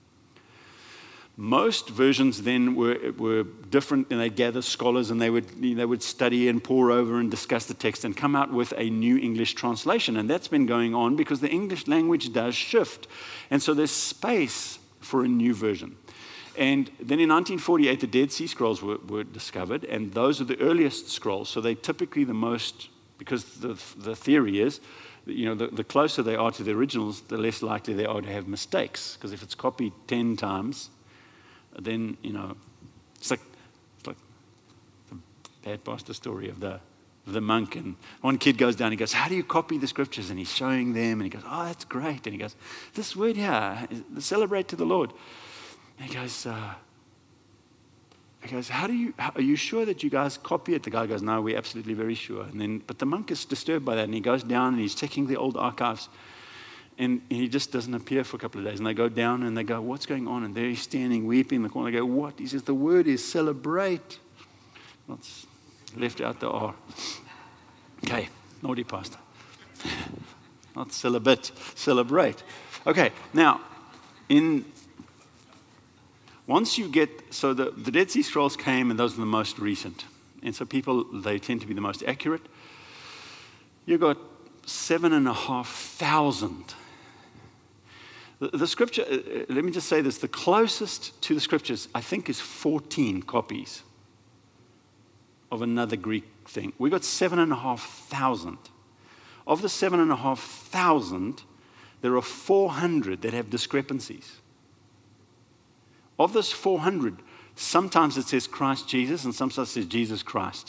Most versions then were, were different, and they'd gather scholars and they would, you know, they would study and pore over and discuss the text and come out with a new English translation. And that's been going on because the English language does shift. And so there's space for a new version. And then in nineteen forty-eight, the Dead Sea Scrolls were, were discovered, and those are the earliest scrolls. So they typically the most, because the, the theory is, you know, the, the closer they are to the originals, the less likely they are to have mistakes. Because if it's copied ten times, then, you know, it's like, it's like the bad pastor story of the, of the monk. And one kid goes down, he goes, how do you copy the scriptures? And he's showing them, and he goes, oh, that's great. And he goes, this word here, celebrate to the Lord. And he goes, uh, he goes, how do you, how, are you sure that you guys copy it? The guy goes, no, we're absolutely very sure. And then, but the monk is disturbed by that, and he goes down and he's checking the old archives. And he just doesn't appear for a couple of days. And they go down and they go, what's going on? And there he's standing, weeping in the corner. They go, what? He says, the word is celebrate. Well, it's left out the R. Okay, Naughty pastor. Not celibate, celebrate. Okay, now, in once you get, so the, the Dead Sea Scrolls came, and those are the most recent. And so people, they tend to be the most accurate. You got seven and a half thousand. The, the scripture, uh, let me just say this, the closest to the scriptures, I think, is fourteen copies of another Greek thing. We got seven and a half thousand. Of the seven and a half thousand, there are four hundred that have discrepancies. Of this four hundred, sometimes it says Christ Jesus and sometimes it says Jesus Christ.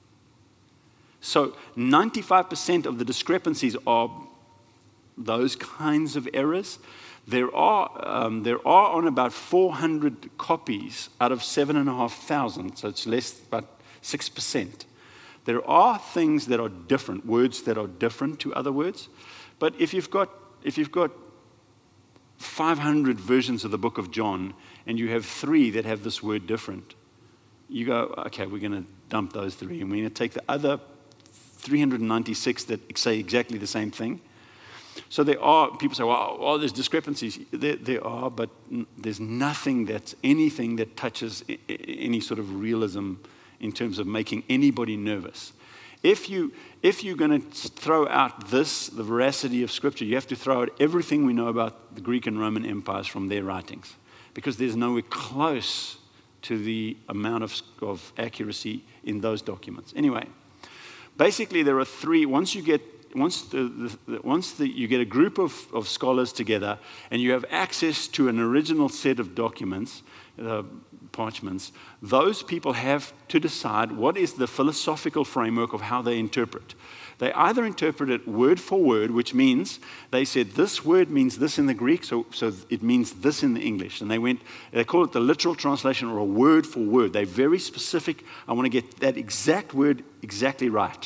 So ninety-five percent of the discrepancies are those kinds of errors. There are, um, there are on about four hundred copies out of seven and a half thousand, so it's less, about six percent. There are things that are different, words that are different to other words. But if you've got, if you've got five hundred versions of the book of John, and you have three that have this word different, you go, okay, we're going to dump those three, and we're going to take the other three hundred ninety-six that say exactly the same thing. So there are, people say, well, oh, there's discrepancies. There, there are, but n- there's nothing that's anything that touches I- I- any sort of realism in terms of making anybody nervous. If, you, if you're going to throw out this, the veracity of Scripture, you have to throw out everything we know about the Greek and Roman empires from their writings, because there's nowhere close to the amount of, of accuracy in those documents. Anyway, basically there are three, once you get, once, the, the, once the, you get a group of, of scholars together and you have access to an original set of documents, uh, parchments, those people have to decide what is the philosophical framework of how they interpret. They either interpret it word for word, which means they said this word means this in the Greek, so, so it means this in the English. And they went, they call it the literal translation or a word for word. They're very specific. I want to get that exact word exactly right.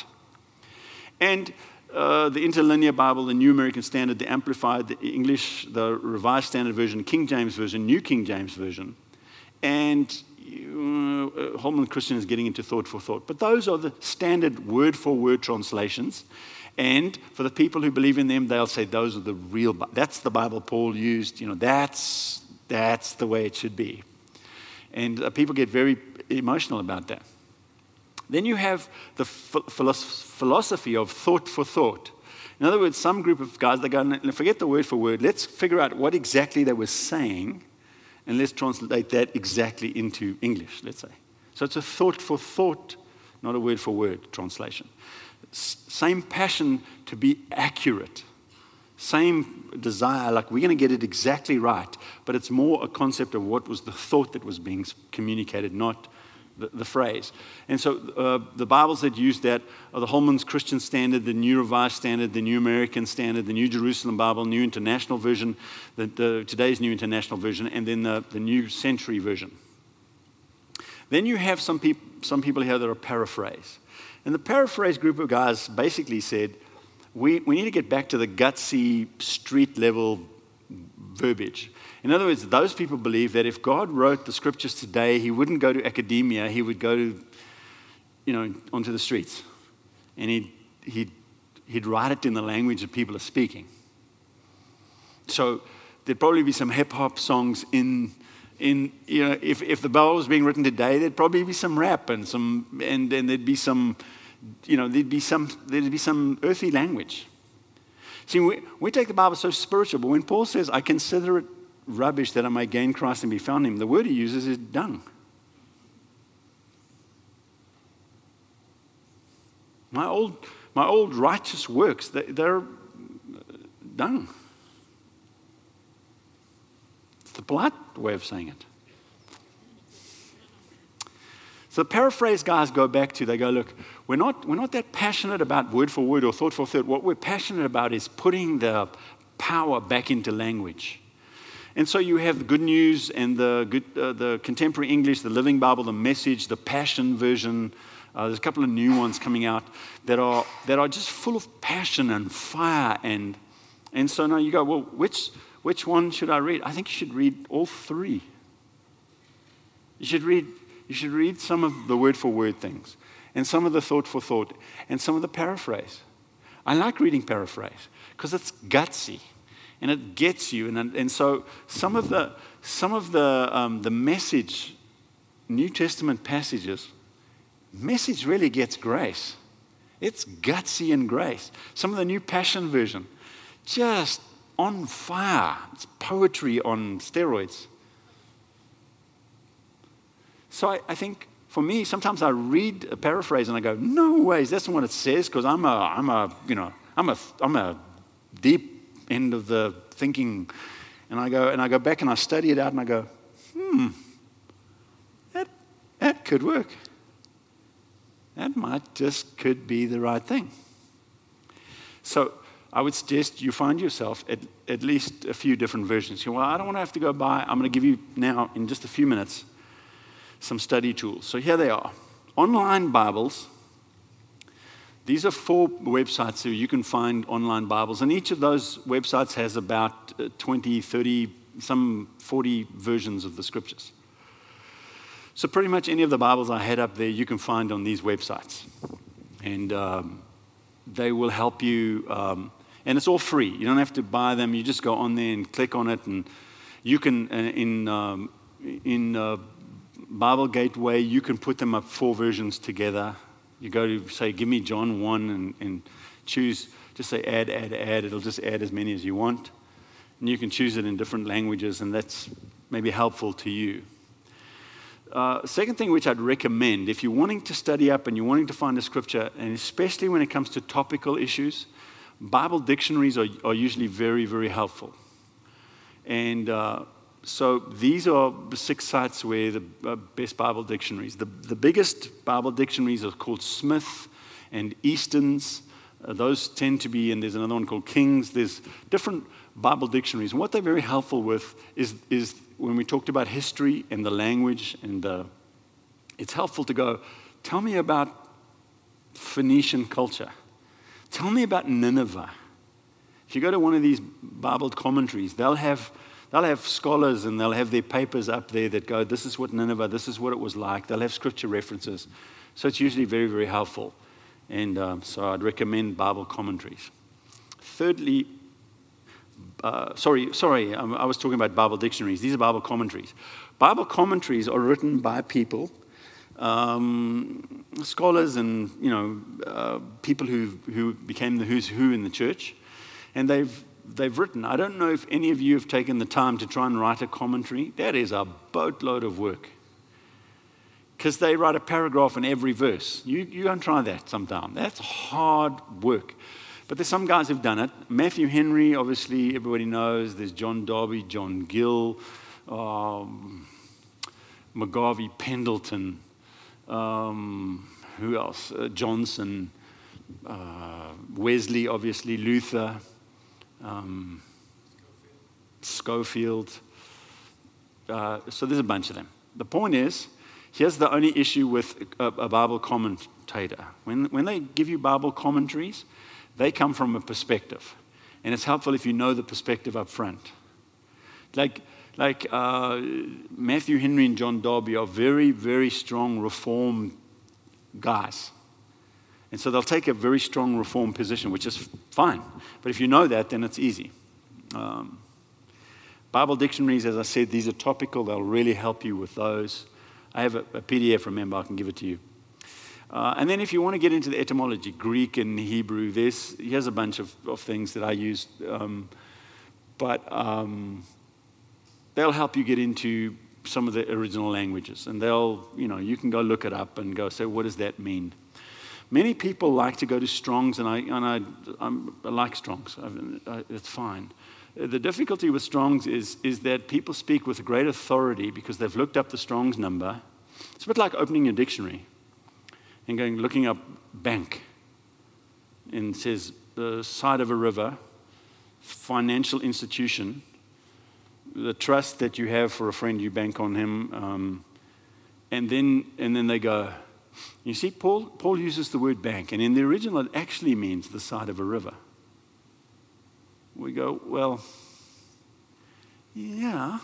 And uh, the Interlinear Bible, the New American Standard, the Amplified, the English, the Revised Standard Version, King James Version, New King James Version, and uh, Holman Christian is getting into thought for thought. But those are the standard word-for-word translations. And for the people who believe in them, they'll say those are the real, that's the Bible Paul used. You know, that's, that's the way it should be. And uh, people get very emotional about that. Then you have the philosophy of thought for thought. In other words, some group of guys, they go, forget the word for word. Let's figure out what exactly they were saying, and let's translate that exactly into English, let's say. So it's a thought for thought, not a word for word translation. S- same passion to be accurate. Same desire, like we're going to get it exactly right, but it's more a concept of what was the thought that was being communicated, not the, the phrase. And so uh, the Bibles that use that are the Holman's Christian Standard, the New Revised Standard, the New American Standard, the New Jerusalem Bible, New International Version, the, the, today's New International Version, and then the, the New Century Version. Then you have some, peop- some people here that are paraphrase. And the paraphrase group of guys basically said, we, we need to get back to the gutsy, street-level verbiage. In other words, those people believe that if God wrote the scriptures today, he wouldn't go to academia, he would go to, you know, onto the streets. And he'd, he'd, he'd write it in the language that people are speaking. So there'd probably be some hip-hop songs in, in you know, if, if the Bible was being written today, there'd probably be some rap and some, and, and there'd be some, you know, there'd be some, there'd be some earthly language. See, we, we take the Bible so spiritual, but when Paul says, I consider it rubbish that I may gain Christ and be found in him, the word he uses is dung. My old, my old righteous works, they, they're dung. It's the polite way of saying it. So the paraphrase guys go back to, they go, look, we're not, we're not that passionate about word for word or thought for thought. What we're passionate about is putting the power back into language. And so you have the Good News and the good, uh, the Contemporary English, the Living Bible, the Message, the Passion Version. Uh, there's a couple of new ones coming out that are that are just full of passion and fire. And and so now you go, well, which which one should I read? I think you should read all three. You should read you should read some of the word for word things, and some of the thought for thought, and some of the paraphrase. I like reading paraphrase because it's gutsy and it gets you. And, and so some of the, some of the, um, the message, New Testament passages, message really gets grace. It's gutsy and grace. Some of the New Passion Version, just on fire. It's poetry on steroids. So I, I think for me, sometimes I read a paraphrase and I go, no ways, that's not what it says, because I'm a, I'm a, you know, I'm a, I'm a deep end of the thinking. And I go, and I go back and I study it out and I go, hmm, that, that could work. That might just could be the right thing. So I would suggest you find yourself at, at least a few different versions. You know, well, I don't want to have to go buy. I'm going to give you now, in just a few minutes, some study tools. So here they are. Online Bibles. These are four websites where you can find online Bibles. And each of those websites has about twenty, thirty, some forty versions of the Scriptures. So pretty much any of the Bibles I had up there, you can find on these websites. And um, they will help you. Um, and it's all free. You don't have to buy them. You just go on there and click on it. And you can, uh, in, um, in uh, Bible Gateway, you can put them up four versions together. You go to, say, give me John one and, and choose, just say add, add, add. It'll just add as many as you want. And you can choose it in different languages, and that's maybe helpful to you. Uh, second thing which I'd recommend, if you're wanting to study up and you're wanting to find a scripture, and especially when it comes to topical issues, Bible dictionaries are, are usually very, very helpful. And uh, so these are the six sites where the uh, best Bible dictionaries. The, the biggest Bible dictionaries are called Smith and Easton's. Uh, those tend to be, and there's another one called King's. There's different Bible dictionaries. And what they're very helpful with is, is when we talked about history and the language, and the, it's helpful to go, tell me about Phoenician culture. Tell me about Nineveh. If you go to one of these Bible commentaries, they'll have they'll have scholars and they'll have their papers up there that go, this is what Nineveh, this is what it was like. They'll have scripture references. So it's usually very, very helpful. And um, so I'd recommend Bible commentaries. Thirdly, uh, sorry, sorry, um, I was talking about Bible dictionaries. These are Bible commentaries. Bible commentaries are written by people, um, scholars and, you know, uh, people who who became the who's who in the church. And they've they've written, I don't know if any of you have taken the time to try and write a commentary. That is a boatload of work. Because they write a paragraph in every verse. You, you go and try that sometime. That's hard work. But there's some guys who've done it. Matthew Henry, obviously, everybody knows. There's John Darby, John Gill, um, McGarvey Pendleton, um, who else? Uh, Johnson, uh, Wesley, obviously, Luther, um, Schofield. Uh, so there's a bunch of them. The point is, here's the only issue with a, a Bible commentator. When, when they give you Bible commentaries, they come from a perspective. And it's helpful if you know the perspective up front. Like, like uh, Matthew Henry and John Darby are very, very strong Reformed guys. And so they'll take a very strong Reformed position, which is fine. But if you know that, then it's easy. Um, Bible dictionaries, as I said, these are topical. They'll really help you with those. I have a, a P D F, remember, I can give it to you. Uh, and then if you want to get into the etymology, Greek and Hebrew, there's, here's a bunch of, of things that I use. Um, but um, they'll help you get into some of the original languages. And they'll, you know, you can go look it up and go, so what does that mean? Many people like to go to Strong's, and I, and I, I'm, I like Strong's. I, I, it's fine. The difficulty with Strong's is, is that people speak with great authority because they've looked up the Strong's number. It's a bit like opening your dictionary and going, looking up bank. And it says, the side of a river, financial institution, the trust that you have for a friend, you bank on him. Um, and then and then they go, you see, Paul, Paul uses the word bank, and in the original it actually means the side of a river. We go, well, yeah,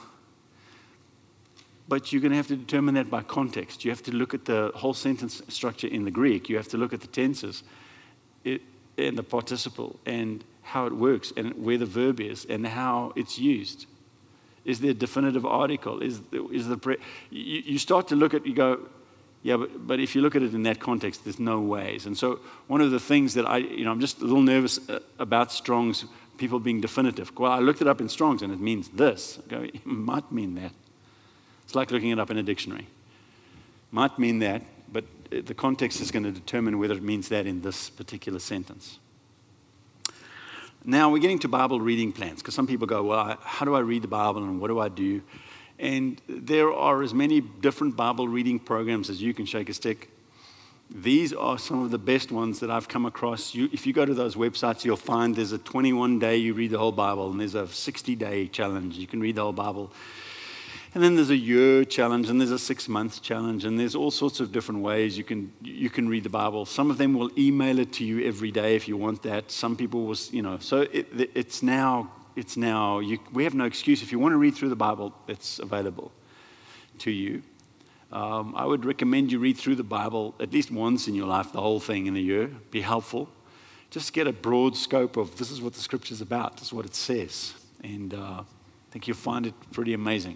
but you're going to have to determine that by context. You have to look at the whole sentence structure in the Greek. You have to look at the tenses. It, and the participle and how it works and where the verb is and how it's used. Is there a definitive article? Is, is the pre- you, you start to look at, you go, yeah, but, but if you look at it in that context, there's no ways. And so one of the things that I, you know, I'm just a little nervous about Strong's, people being definitive. Well, I looked it up in Strong's and it means this. I go, it might mean that. It's like looking it up in a dictionary. Might mean that, but the context is going to determine whether it means that in this particular sentence. Now we're getting to Bible reading plans, because some people go, well, I, how do I read the Bible and what do I do? And there are as many different Bible reading programs as you can shake a stick. These are some of the best ones that I've come across. You, if you go to those websites, you'll find there's a twenty-one day you read the whole Bible, and there's a sixty day challenge. You can read the whole Bible. And then there's a year challenge, and there's a six-month challenge, and there's all sorts of different ways you can you can read the Bible. Some of them will email it to you every day if you want that. Some people will, you know, so it, it's now, it's now you, we have no excuse. If you want to read through the Bible, it's available to you. Um, I would recommend you read through the Bible at least once in your life, the whole thing in a year. Be helpful. Just get a broad scope of this is what the Scripture's about. This is what it says. And uh, I think you'll find it pretty amazing.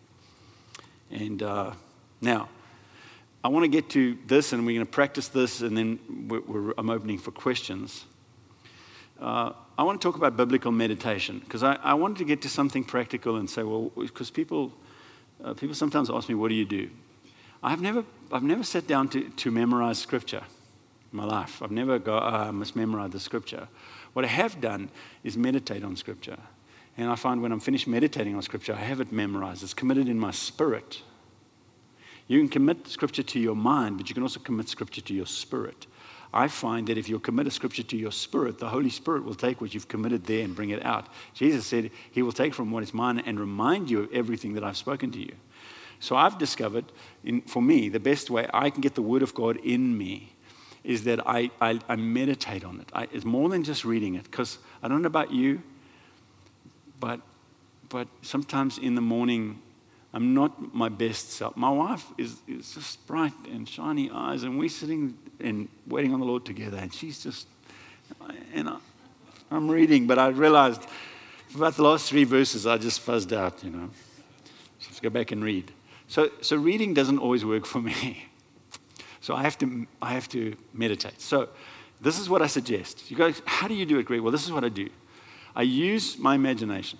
And uh, now, I want to get to this, and we're going to practice this, and then we're, we're, I'm opening for questions. Uh, I want to talk about biblical meditation, because I, I wanted to get to something practical and say, well, because people uh, people sometimes ask me, what do you do? I've never I've never sat down to, to memorize Scripture in my life. I've never go, oh, I must memorize the Scripture. What I have done is meditate on Scripture. And I find when I'm finished meditating on Scripture, I have it memorized. It's committed in my spirit. You can commit Scripture to your mind, but you can also commit Scripture to your spirit. I find that if you commit a Scripture to your spirit, the Holy Spirit will take what you've committed there and bring it out. Jesus said he will take from what is mine and remind you of everything that I've spoken to you. So I've discovered, in, for me, the best way I can get the Word of God in me is that I, I, I meditate on it. I, it's more than just reading it, because I don't know about you, But, but sometimes in the morning, I'm not my best self. My wife is, is just bright and shiny eyes, and we're sitting and waiting on the Lord together, and she's just, and I, I'm reading, but I realized about the last three verses, I just fuzzed out, you know. So let's go back and read. So, so reading doesn't always work for me. So I have to, I have to meditate. So this is what I suggest. You go, how do you do it, Greg? Well, this is what I do. I use my imagination.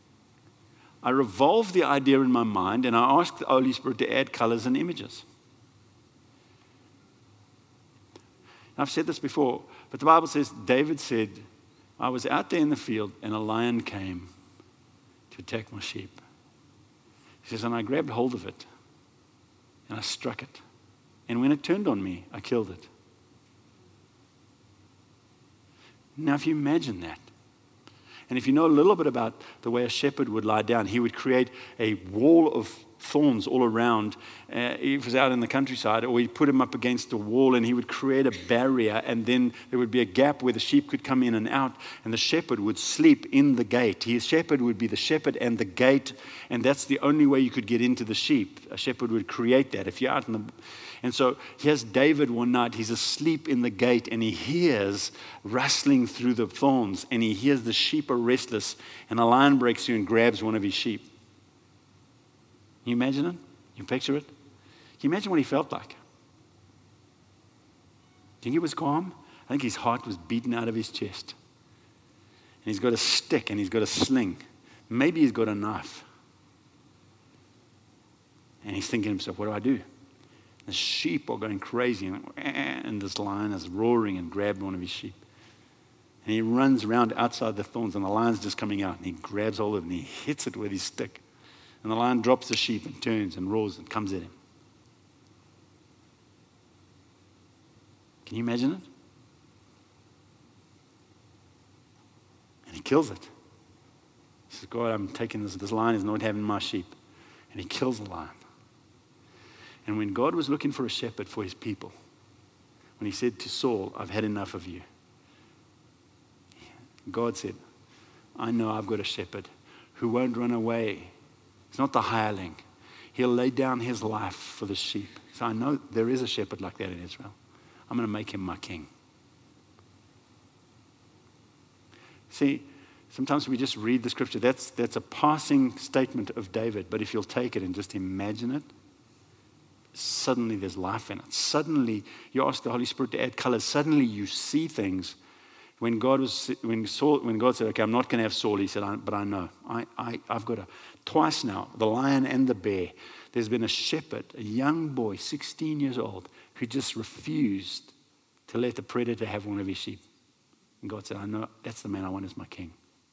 I revolve the idea in my mind, and I ask the Holy Spirit to add colors and images. I've said this before, but the Bible says, David said, I was out there in the field, and a lion came to attack my sheep. He says, and I grabbed hold of it, and I struck it. And when it turned on me, I killed it. Now, if you imagine that, and if you know a little bit about the way a shepherd would lie down, he would create a wall of thorns all around. Uh, if he was out in the countryside, or he'd put him up against a wall, and he would create a barrier, and then there would be a gap where the sheep could come in and out, and the shepherd would sleep in the gate. His shepherd would be the shepherd and the gate, and that's the only way you could get into the sheep. A shepherd would create that. If you're out in the... And so here's David one night. He's asleep in the gate, and he hears rustling through the thorns, and he hears the sheep are restless, and a lion breaks through and grabs one of his sheep. Can you imagine it? You picture it? Can you imagine what he felt like? Think he was calm? I think his heart was beaten out of his chest. And he's got a stick, and he's got a sling. Maybe he's got a knife. And he's thinking to himself, what do I do? The sheep are going crazy, and this lion is roaring and grabbed one of his sheep. And he runs around outside the thorns, and the lion's just coming out, and he grabs hold of it, and he hits it with his stick. And the lion drops the sheep and turns and roars and comes at him. Can you imagine it? And he kills it. He says, God, I'm taking this. This lion is not having my sheep. And he kills the lion. And when God was looking for a shepherd for his people, when he said to Saul, I've had enough of you, God said, I know I've got a shepherd who won't run away. He's not the hireling. He'll lay down his life for the sheep. So I know there is a shepherd like that in Israel. I'm going to make him my king. See, sometimes we just read the scripture. That's, that's a passing statement of David. But if you'll take it and just imagine it, suddenly there's life in it. Suddenly, you ask the Holy Spirit to add colors. Suddenly you see things. When God was, when Saul, when God said, okay, I'm not going to have Saul, he said, I, but I know. I, I, I've got a, twice now, the lion and the bear. There's been a shepherd, a young boy, sixteen years old, who just refused to let the predator have one of his sheep. And God said, I know, that's the man I want as my king.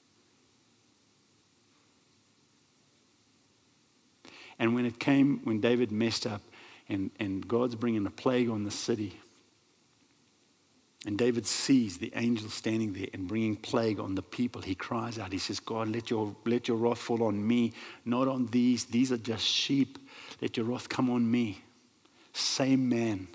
And when it came, when David messed up, and, and God's bringing a plague on the city, and David sees the angel standing there and bringing plague on the people, he cries out, he says, God, let your, let your wrath fall on me, not on these. These are just sheep. Let your wrath come on me. Same man.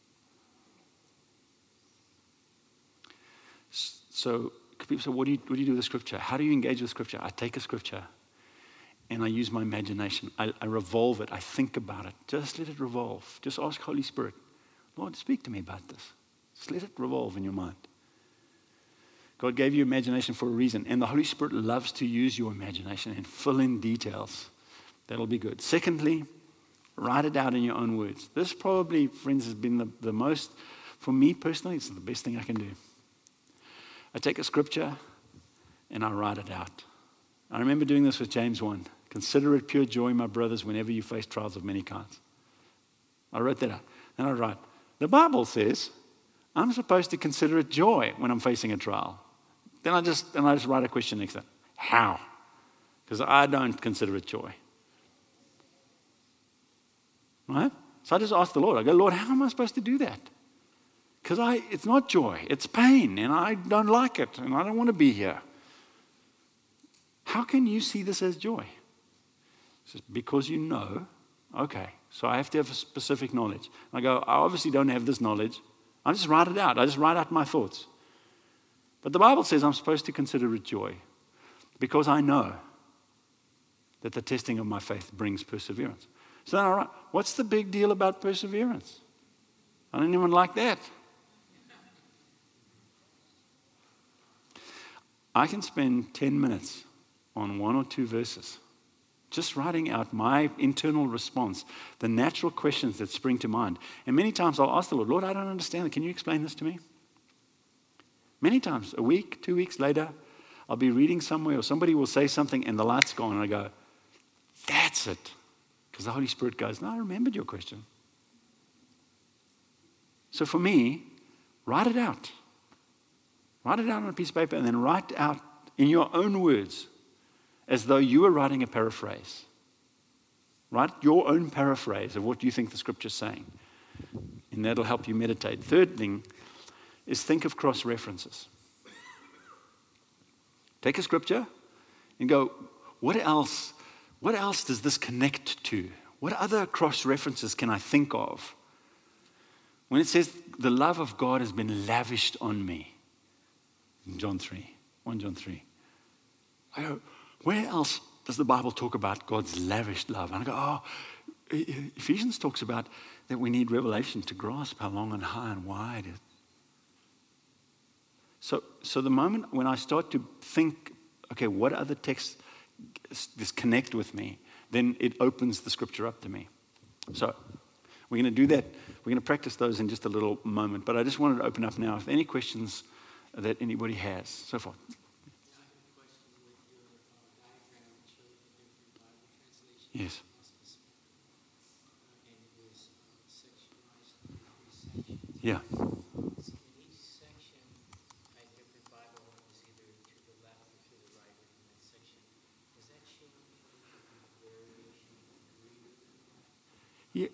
So people say, what do you, what do you do with the scripture? How do you engage with scripture? I take a scripture and I use my imagination. I, I revolve it. I think about it. Just let it revolve. Just ask Holy Spirit, Lord, speak to me about this. Just let it revolve in your mind. God gave you imagination for a reason, and the Holy Spirit loves to use your imagination and fill in details. That'll be good. Secondly, write it out in your own words. This probably, friends, has been the, the most, for me personally, it's the best thing I can do. I take a scripture and I write it out. I remember doing this with James one. Consider it pure joy, my brothers, whenever you face trials of many kinds. I wrote that out. And I write, the Bible says I'm supposed to consider it joy when I'm facing a trial. Then I just, and I just write a question next to it. How? Because I don't consider it joy. Right? So I just ask the Lord. I go, Lord, how am I supposed to do that? Because I, it's not joy, it's pain, and I don't like it, and I don't want to be here. How can you see this as joy? He says, because you know. Okay, so I have to have a specific knowledge. I go, I obviously don't have this knowledge. I just write it out. I just write out my thoughts. But the Bible says I'm supposed to consider it joy because I know that the testing of my faith brings perseverance. So then I write, what's the big deal about perseverance? I don't even like that. I can spend ten minutes on one or two verses just writing out my internal response, the natural questions that spring to mind. And many times I'll ask the Lord, Lord, I don't understand. Can you explain this to me? Many times, a week, two weeks later, I'll be reading somewhere or somebody will say something and the light's gone and I go, that's it. Because the Holy Spirit goes, no, I remembered your question. So for me, write it out. Write it out on a piece of paper and then write out in your own words as though you were writing a paraphrase. Write your own paraphrase of what you think the scripture's saying. And that'll help you meditate. Third thing is think of cross references. Take a scripture and go, what else, what else does this connect to? What other cross references can I think of? When it says the love of God has been lavished on me, in John three, First John three, I go, where else does the Bible talk about God's lavished love? And I go, oh, Ephesians talks about that we need revelation to grasp how long and high and wide it is. So, so the moment when I start to think, okay, what other texts just connect with me, then it opens the scripture up to me. So we're going to do that. We're going to practice those in just a little moment. But I just wanted to open up now. If any questions that anybody has, so far. Yes. Yeah. Yeah.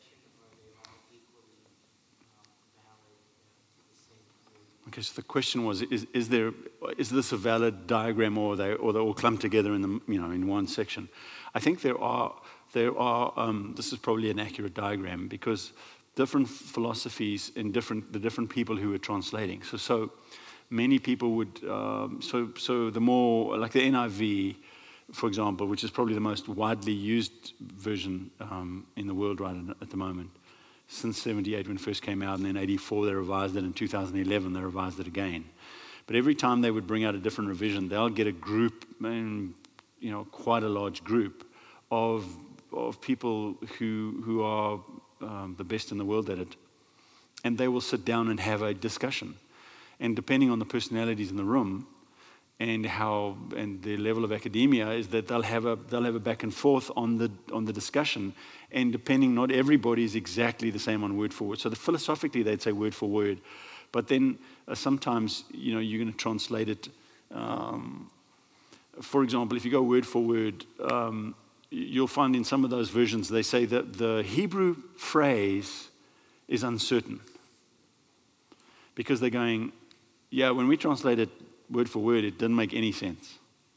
Okay, so the question was: Is is there is this a valid diagram, or are they or they all clumped together in the you know in one section? I think there are there are. Um, this is probably an accurate diagram because different philosophies in different the different people who are translating. So so many people would um, so so the more like the N I V, for example, which is probably the most widely used version um, in the world right at the moment. Since seventy-eight when it first came out, and then eighty-four they revised it, in two thousand eleven they revised it again. But every time they would bring out a different revision, they'll get a group, and, you know, quite a large group of of people who who are um, the best in the world at it, and they will sit down and have a discussion. And depending on the personalities in the room and how and their level of academia, is that they'll have a they'll have a back and forth on the on the discussion. And depending, not everybody is exactly the same on word for word. So the, philosophically, they'd say word for word, but then uh, sometimes, you know, you're going to translate it. Um, for example, if you go word for word, um, you'll find in some of those versions they say that the Hebrew phrase is uncertain, because they're going, yeah, when we translate it word for word, it didn't make any sense.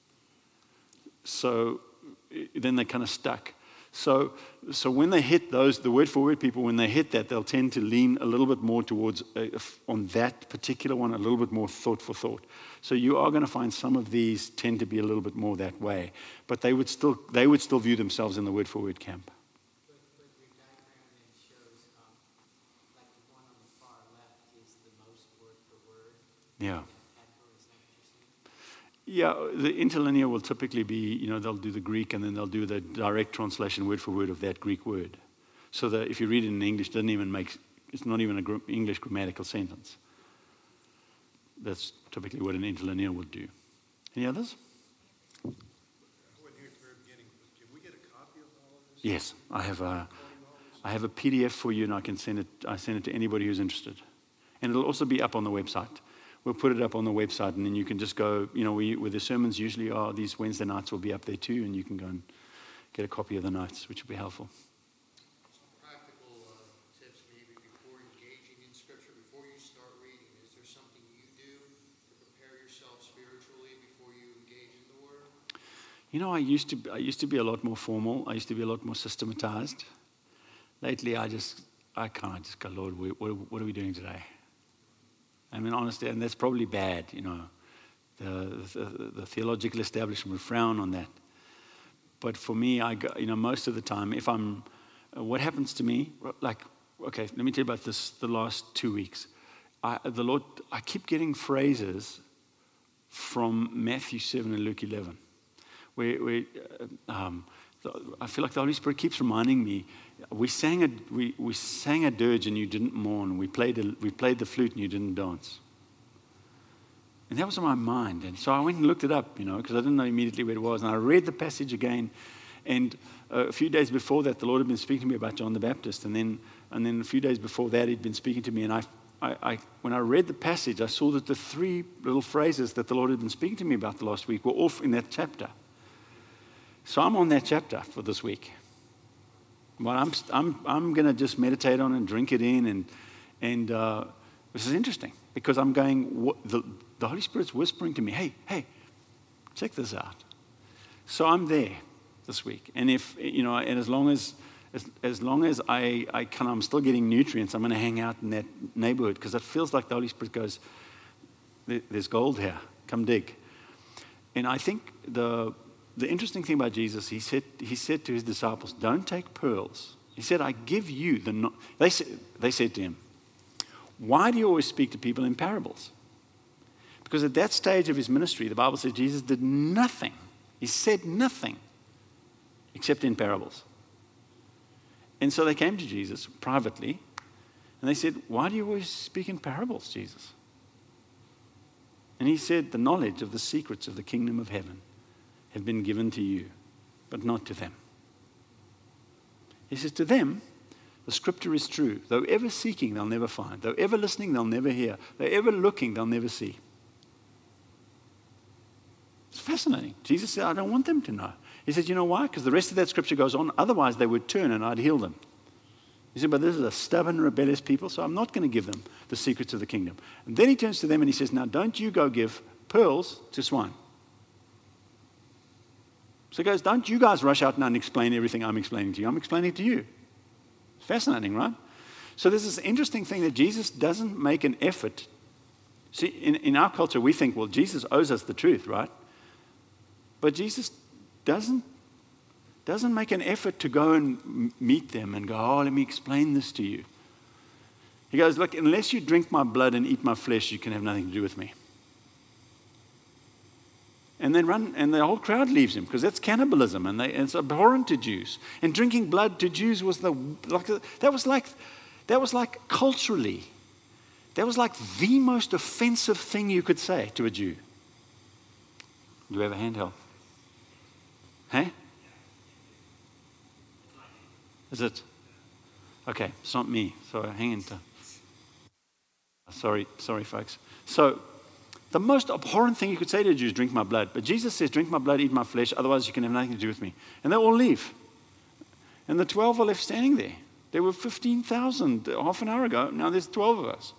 So then they're kind of stuck. So, so when they hit those, the word for word people, when they hit that, they'll tend to lean a little bit more towards, uh, on that particular one, a little bit more thought for thought. So you are going to find some of these tend to be a little bit more that way, but they would still, they would still view themselves in the word for word camp. But, but your diagram then shows, um, like the one on the far left is the most word for word. Yeah. Is that what you're saying? Yeah, the interlinear will typically be, you know, they'll do the Greek and then they'll do the direct translation word for word of that Greek word. So that if you read it in English, it doesn't even make, it's not even an English grammatical sentence. That's typically what an interlinear would do. Any others? I wasn't here at the very beginning, but can we get a copy of all of this? Yes, I have a, I have a P D F for you, and I can send it, I send it to anybody who's interested. And it'll also be up on the website. We'll put it up on the website, and then you can just go, you know, we, where the sermons usually are, these Wednesday nights will be up there too, and you can go and get a copy of the notes, which will be helpful. Some practical uh, tips maybe before engaging in Scripture, before you start reading. Is there something you do to prepare yourself spiritually before you engage in the Word? You know, I used to I used to be a lot more formal. I used to be a lot more systematized. Lately, I just, I kind of just go, Lord, what, what are we doing today? I mean, honestly, and that's probably bad, you know. The, the, the theological establishment would frown on that. But for me, I go, you know, most of the time, if I'm, uh, what happens to me, like, okay, let me tell you about this, the last two weeks. I, the Lord, I keep getting phrases from Matthew seven and Luke eleven, where, where uh, um, I feel like the Holy Spirit keeps reminding me, we sang a we, we sang a dirge and you didn't mourn. We played a, we played the flute and you didn't dance. And that was on my mind. And so I went and looked it up, you know, because I didn't know immediately where it was. And I read the passage again. And uh, a few days before that, the Lord had been speaking to me about John the Baptist. And then and then a few days before that, he'd been speaking to me. And I, I, I when I read the passage, I saw that the three little phrases that the Lord had been speaking to me about the last week were off in that chapter. So I'm on that chapter for this week. Well, I'm I'm I'm going to just meditate on it and drink it in, and and uh, this is interesting because I'm going. What, the the Holy Spirit's whispering to me, "Hey, hey, check this out." So I'm there this week, and if you know, and as long as as, as long as I I can, I'm still getting nutrients. I'm going to hang out in that neighborhood because it feels like the Holy Spirit goes, "There's gold here. Come dig." And I think the The interesting thing about Jesus, he said, he said to his disciples, don't take pearls. He said, I give you the... No-. They, said, they said to him, why do you always speak to people in parables? Because at that stage of his ministry, the Bible says Jesus did nothing. He said nothing except in parables. And so they came to Jesus privately, and they said, why do you always speak in parables, Jesus? And he said, the knowledge of the secrets of the kingdom of heaven have been given to you, but not to them. He says, to them, the scripture is true. Though ever seeking, they'll never find. Though ever listening, they'll never hear. Though ever looking, they'll never see. It's fascinating. Jesus said, I don't want them to know. He said, you know why? Because the rest of that scripture goes on. Otherwise, they would turn and I'd heal them. He said, but this is a stubborn, rebellious people, so I'm not going to give them the secrets of the kingdom. And then he turns to them and he says, now don't you go give pearls to swine. So he goes, don't you guys rush out now and explain everything I'm explaining to you. I'm explaining it to you. It's fascinating, right? So there's this interesting thing that Jesus doesn't make an effort. See, in, in our culture, we think, well, Jesus owes us the truth, right? But Jesus doesn't, doesn't make an effort to go and meet them and go, oh, let me explain this to you. He goes, look, unless you drink my blood and eat my flesh, you can have nothing to do with me. and then run, and the whole crowd leaves him because that's cannibalism, and, they, and it's abhorrent to Jews. And drinking blood to Jews was the like that was like that was like culturally, that was like the most offensive thing you could say to a Jew. Do we have a handheld? Hey? Is it? Okay, it's not me. So hang in. To, sorry, sorry, folks. So the most abhorrent thing you could say to a Jew is drink my blood. But Jesus says, drink my blood, eat my flesh, otherwise you can have nothing to do with me. And they all leave. And the twelve are left standing there. There were fifteen thousand half an hour ago. Now there's twelve of us.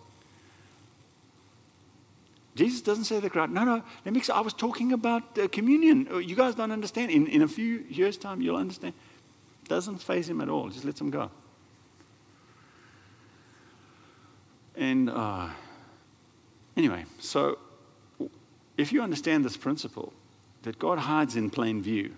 Jesus doesn't say to the crowd, no, no, let me, I was talking about uh, communion. You guys don't understand. In, in a few years' time, you'll understand. Doesn't faze him at all. Just lets him go. And uh, anyway, so if you understand this principle, that God hides in plain view.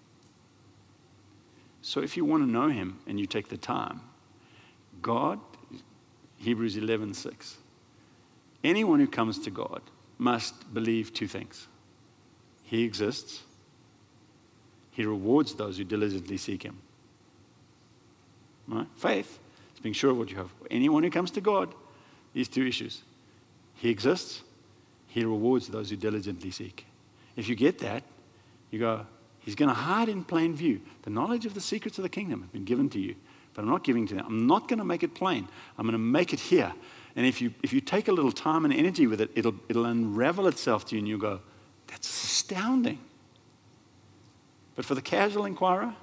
So if you want to know him and you take the time, God, Hebrews eleven six, anyone who comes to God must believe two things. He exists. He rewards those who diligently seek him. Right? Faith is being sure of what you have. Anyone who comes to God, these two issues. He exists. He rewards those who diligently seek. If you get that, you go, he's going to hide in plain view. The knowledge of the secrets of the kingdom have been given to you, but I'm not giving to them. I'm not going to make it plain. I'm going to make it here. And if you if you take a little time and energy with it, it'll it'll unravel itself to you, and you'll go, that's astounding. But for the casual inquirer,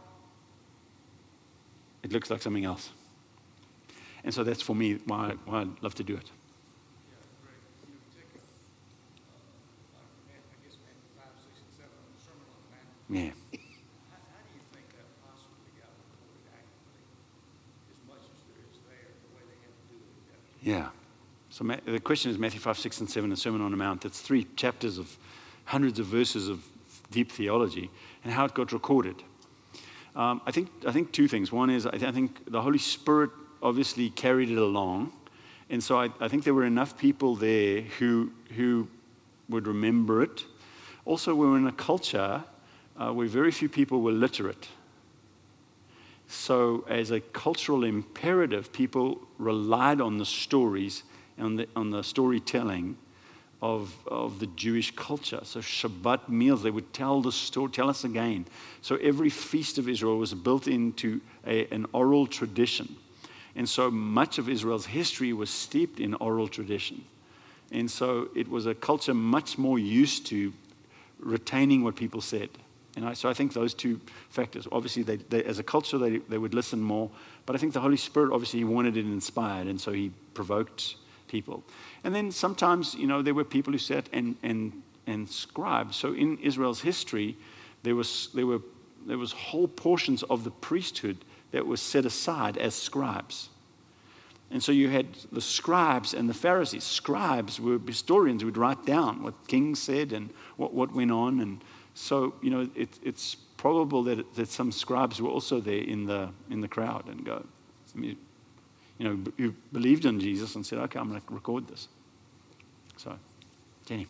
it looks like something else. And so that's for me why, why I love to do it. Yeah. How, how do you think that possibly got recorded accurately, as much as there is there, the way they had to do it? Yeah. So ma- the question is Matthew five, six, and seven, the Sermon on the Mount. That's three chapters of hundreds of verses of deep theology and how it got recorded. Um, I think I think two things. One is I, th- I think the Holy Spirit obviously carried it along, and so I, I think there were enough people there who who would remember it. Also, we were in a culture uh, where very few people were literate. So, as a cultural imperative, people relied on the stories and on the, on the storytelling of, of the Jewish culture. So, Shabbat meals, they would tell the story, tell us again. So, every feast of Israel was built into a, an oral tradition. And so, much of Israel's history was steeped in oral tradition. And so, it was a culture much more used to retaining what people said. And I, so I think those two factors, obviously they, they, as a culture they, they would listen more, but I think the Holy Spirit obviously he wanted it inspired, and so he provoked people. And then sometimes, you know, there were people who sat and and and scribed. So in Israel's history, there was there were there was whole portions of the priesthood that was set aside as scribes. And so you had the scribes and the Pharisees. Scribes were historians who would write down what kings said and what, what went on. And so, you know, it, it's probable that, that some scribes were also there in the in the crowd and go, I mean, you know, who believed in Jesus and said, okay, I'm going to record this. So, Jenny.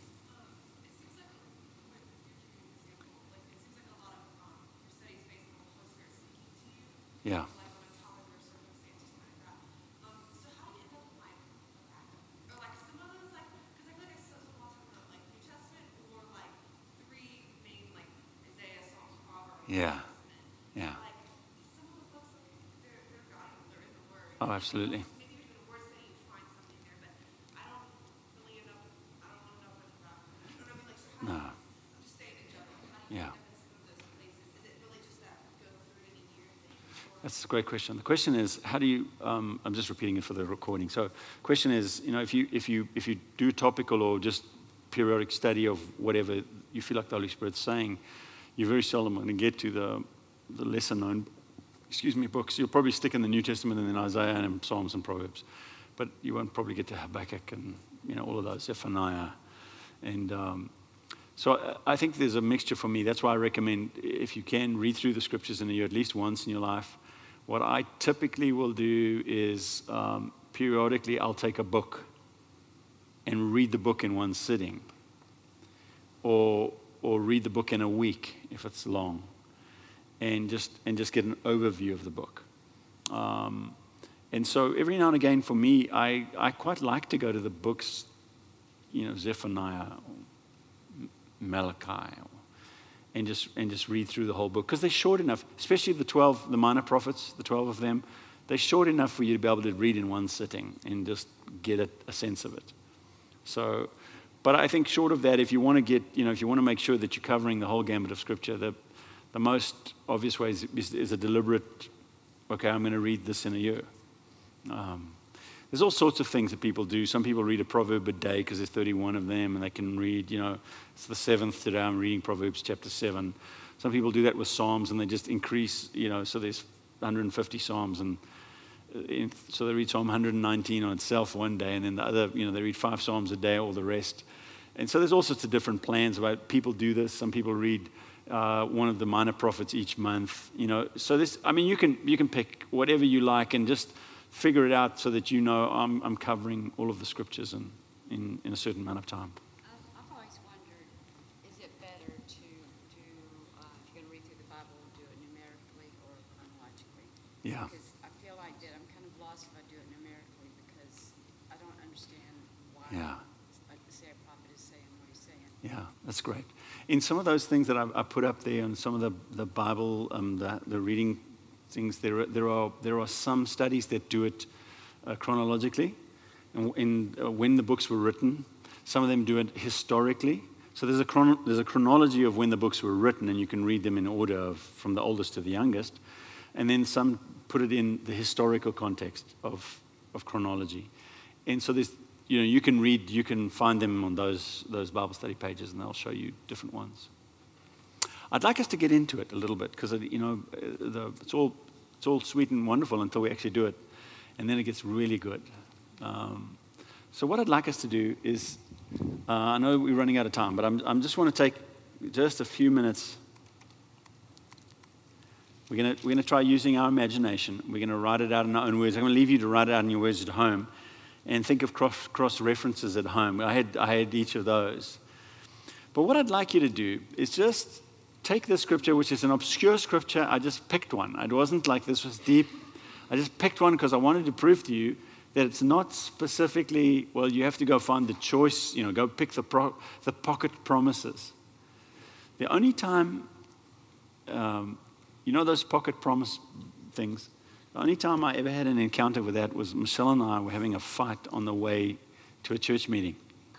Yeah. Yeah, yeah. Oh, absolutely. No. Yeah. That's a great question. The question is, how do you? Um, I'm just repeating it for the recording. So, the question is, you know, if you if you if you do topical or just periodic study of whatever you feel like the Holy Spirit's saying, you're very seldom going to get to the the lesser known, excuse me, books. You'll probably stick in the New Testament and then Isaiah and Psalms and Proverbs, but you won't probably get to Habakkuk and you know all of those, Zephaniah, and um, so I think there's a mixture for me. That's why I recommend if you can read through the scriptures in a year at least once in your life. What I typically will do is um, periodically I'll take a book and read the book in one sitting, or or read the book in a week if it's long, and just and just get an overview of the book. Um, and so every now and again, for me, I, I quite like to go to the books, you know, Zephaniah, or Malachi, or, and just and just read through the whole book, because they're short enough, especially the twelve, the minor prophets, the twelve of them. They're short enough for you to be able to read in one sitting and just get a, a sense of it. So, but I think short of that, if you want to get, you know, if you want to make sure that you're covering the whole gambit of Scripture, the the most obvious way is, is, is a deliberate, okay, I'm going to read this in a year. Um, there's all sorts of things that people do. Some people read a proverb a day because there's thirty-one of them, and they can read, you know, it's the seventh today, I'm reading Proverbs chapter seven. Some people do that with Psalms, and they just increase, you know, so there's one hundred fifty Psalms, and in, so they read Psalm one hundred nineteen on itself one day, and then the other, you know, they read five Psalms a day, all the rest. And so there's all sorts of different plans about people do this. Some people read uh, one of the minor prophets each month, you know. So this, I mean, you can you can pick whatever you like and just figure it out so that you know I'm I'm covering all of the scriptures in, in, in a certain amount of time. I've, I've always wondered, is it better to do, uh, if you're going to read through the Bible, do it numerically or chronologically? Yeah. Because I feel like that I'm kind of lost if I do it numerically, because I don't understand why, Yeah. like the say a prophet is saying what he's saying. Yeah, that's great. In some of those things that I, I put up there, and some of the the Bible, um, the the reading things, there are, there are there are some studies that do it uh, chronologically, and in uh, when the books were written. Some of them do it historically. So there's a chrono, there's a chronology of when the books were written, and you can read them in order of, from the oldest to the youngest. And then some put it in the historical context of of chronology. And so there's, you know, you can read, you can find them on those those Bible study pages, and they'll show you different ones. I'd like us to get into it a little bit, because, you know, the, it's all it's all sweet and wonderful until we actually do it, and then it gets really good. Um, so what I'd like us to do is, uh, I know we're running out of time, but I'm I'm just want to take just a few minutes. We're gonna we're gonna try using our imagination. We're gonna write it out in our own words. I'm gonna leave you to write it out in your words at home, and think of cross cross references at home. I had I had each of those. But what I'd like you to do is just take this scripture, which is an obscure scripture. I just picked one. It wasn't like this was deep. I just picked one because I wanted to prove to you that it's not specifically, well, you have to go find the choice, you know, go pick the pro, the pocket promises. The only time, um, you know those pocket promise things? The only time I ever had an encounter with that was Michelle and I were having a fight on the way to a church meeting.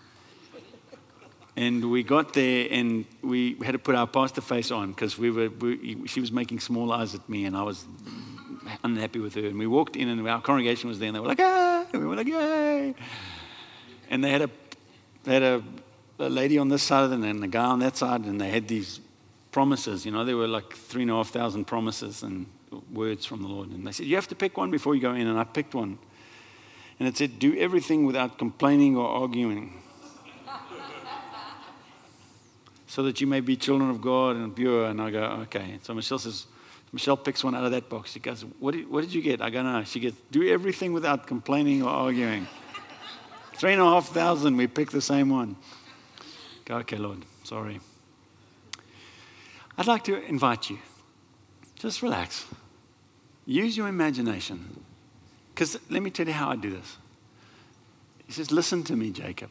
And we got there, and we had to put our pastor face on, because we were. We, she was making small eyes at me, and I was unhappy with her. And we walked in, and our congregation was there, and they were like, "Ah!" And we were like, "Yay!" And they had a, they had a, a lady on this side, and then a guy on that side, and they had these promises. You know, there were like three and a half thousand promises and words from the Lord. And they said, "You have to pick one before you go in." And I picked one, and it said, "Do everything without complaining or arguing, so that you may be children of God and pure." And I go, okay. So Michelle says, Michelle picks one out of that box. She goes, what did, what did you get? I go, no. She gets, do everything without complaining or arguing. Three and a half thousand, we picked the same one. Go, okay, Lord, sorry. I'd like to invite you, just relax. Use your imagination. Because let me tell you how I do this. He says, listen to me, Jacob.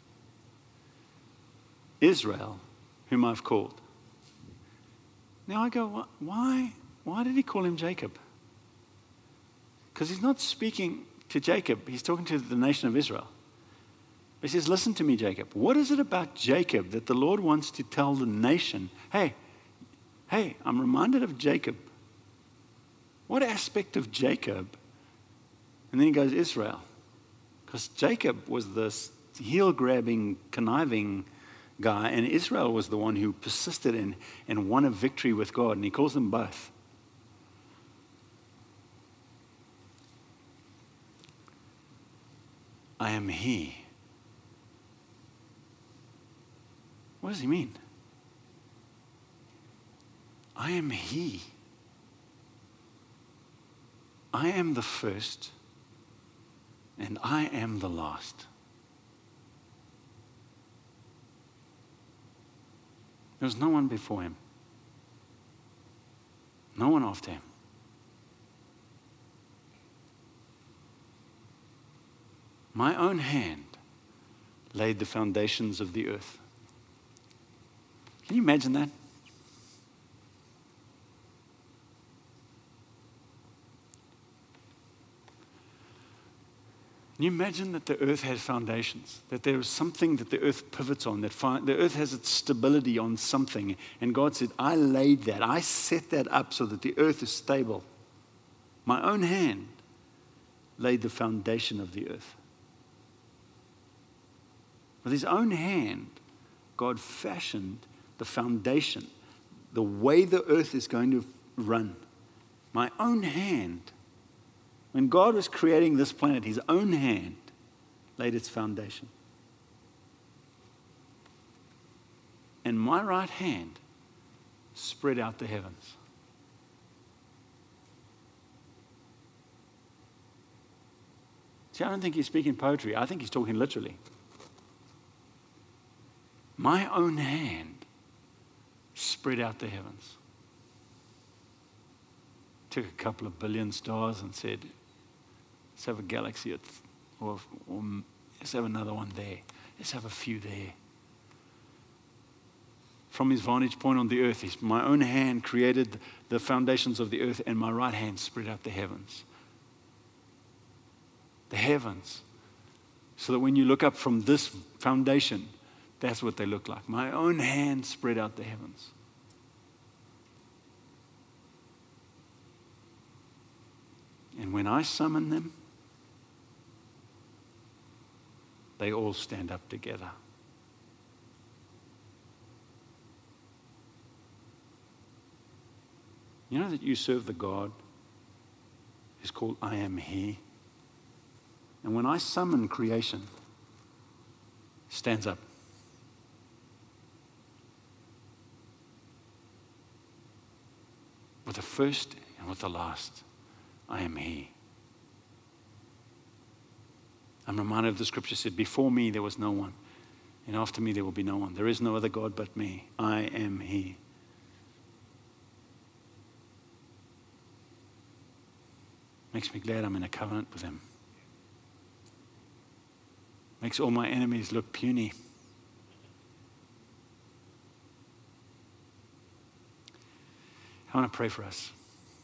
Israel, whom I've called. Now I go, why? Why did he call him Jacob? Because he's not speaking to Jacob. He's talking to the nation of Israel. He says, listen to me, Jacob. What is it about Jacob that the Lord wants to tell the nation? Hey, hey, I'm reminded of Jacob. What aspect of Jacob? And then he goes, Israel. Because Jacob was this heel-grabbing, conniving guy, and Israel was the one who persisted in and won a victory with God, and he calls them both. I am he. What does he mean? I am he. I am the first, and I am the last. There was no one before him. No one after him. My own hand laid the foundations of the earth. Can you imagine that? Can you imagine that the earth has foundations, that there is something that the earth pivots on, that fi- the earth has its stability on something, and God said, I laid that, I set that up so that the earth is stable. My own hand laid the foundation of the earth. With his own hand, God fashioned the foundation, the way the earth is going to run. My own hand. When God was creating this planet, his own hand laid its foundation. And my right hand spread out the heavens. See, I don't think he's speaking poetry. I think he's talking literally. My own hand spread out the heavens. Took a couple of billion stars and said, let's have a galaxy, at, or, or let's have another one there. Let's have a few there. From his vantage point on the earth, his, my own hand created the foundations of the earth, and my right hand spread out the heavens. The heavens. So that when you look up from this foundation, that's what they look like. My own hand spread out the heavens. And when I summon them, they all stand up together. You know that you serve the God who's called I Am He? And when I summon creation, it stands up. With the first and with the last, I am He. I'm reminded of the scripture said, before me there was no one, and after me there will be no one. There is no other God but me. I am He. Makes me glad I'm in a covenant with Him. Makes all my enemies look puny. I want to pray for us.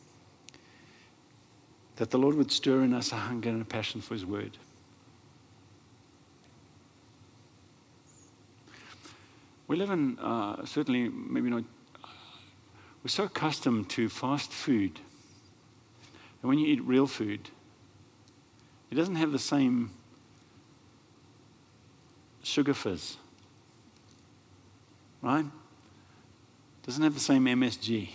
That the Lord would stir in us a hunger and a passion for His word. We live in, uh, certainly, maybe not, we're so accustomed to fast food. And when you eat real food, it doesn't have the same sugar fizz. Right? It doesn't have the same M S G.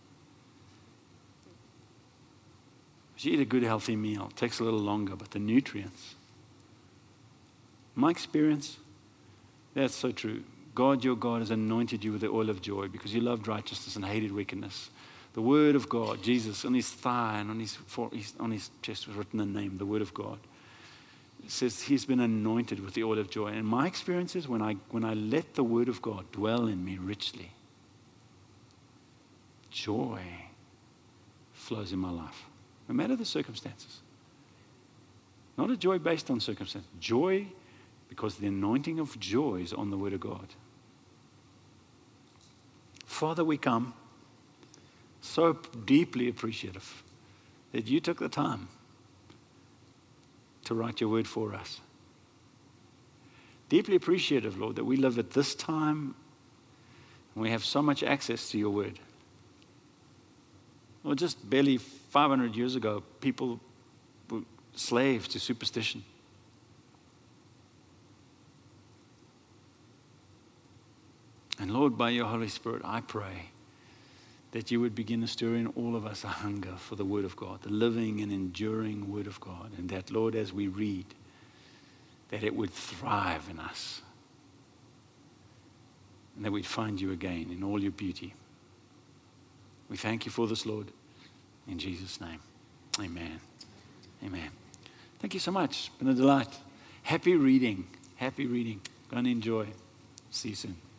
As you eat a good, healthy meal, it takes a little longer, but the nutrients. My experience, that's so true. God, your God, has anointed you with the oil of joy because you loved righteousness and hated wickedness. The word of God, Jesus, on his thigh and on his, on his chest was written the name, the word of God. It says he's been anointed with the oil of joy. And my experience is when I, when I let the word of God dwell in me richly, joy flows in my life, no matter the circumstances. Not a joy based on circumstance. Joy because the anointing of joy is on the word of God. Father, we come so deeply appreciative that you took the time to write your word for us. Deeply appreciative, Lord, that we live at this time and we have so much access to your word. Well, just barely five hundred years ago, people were slaves to superstition. And Lord, by your Holy Spirit, I pray that you would begin to stir in all of us a hunger for the Word of God, the living and enduring Word of God. And that, Lord, as we read, that it would thrive in us. And that we'd find you again in all your beauty. We thank you for this, Lord. In Jesus' name, amen. Amen. Thank you so much. It's been a delight. Happy reading. Happy reading. Go and enjoy. See you soon.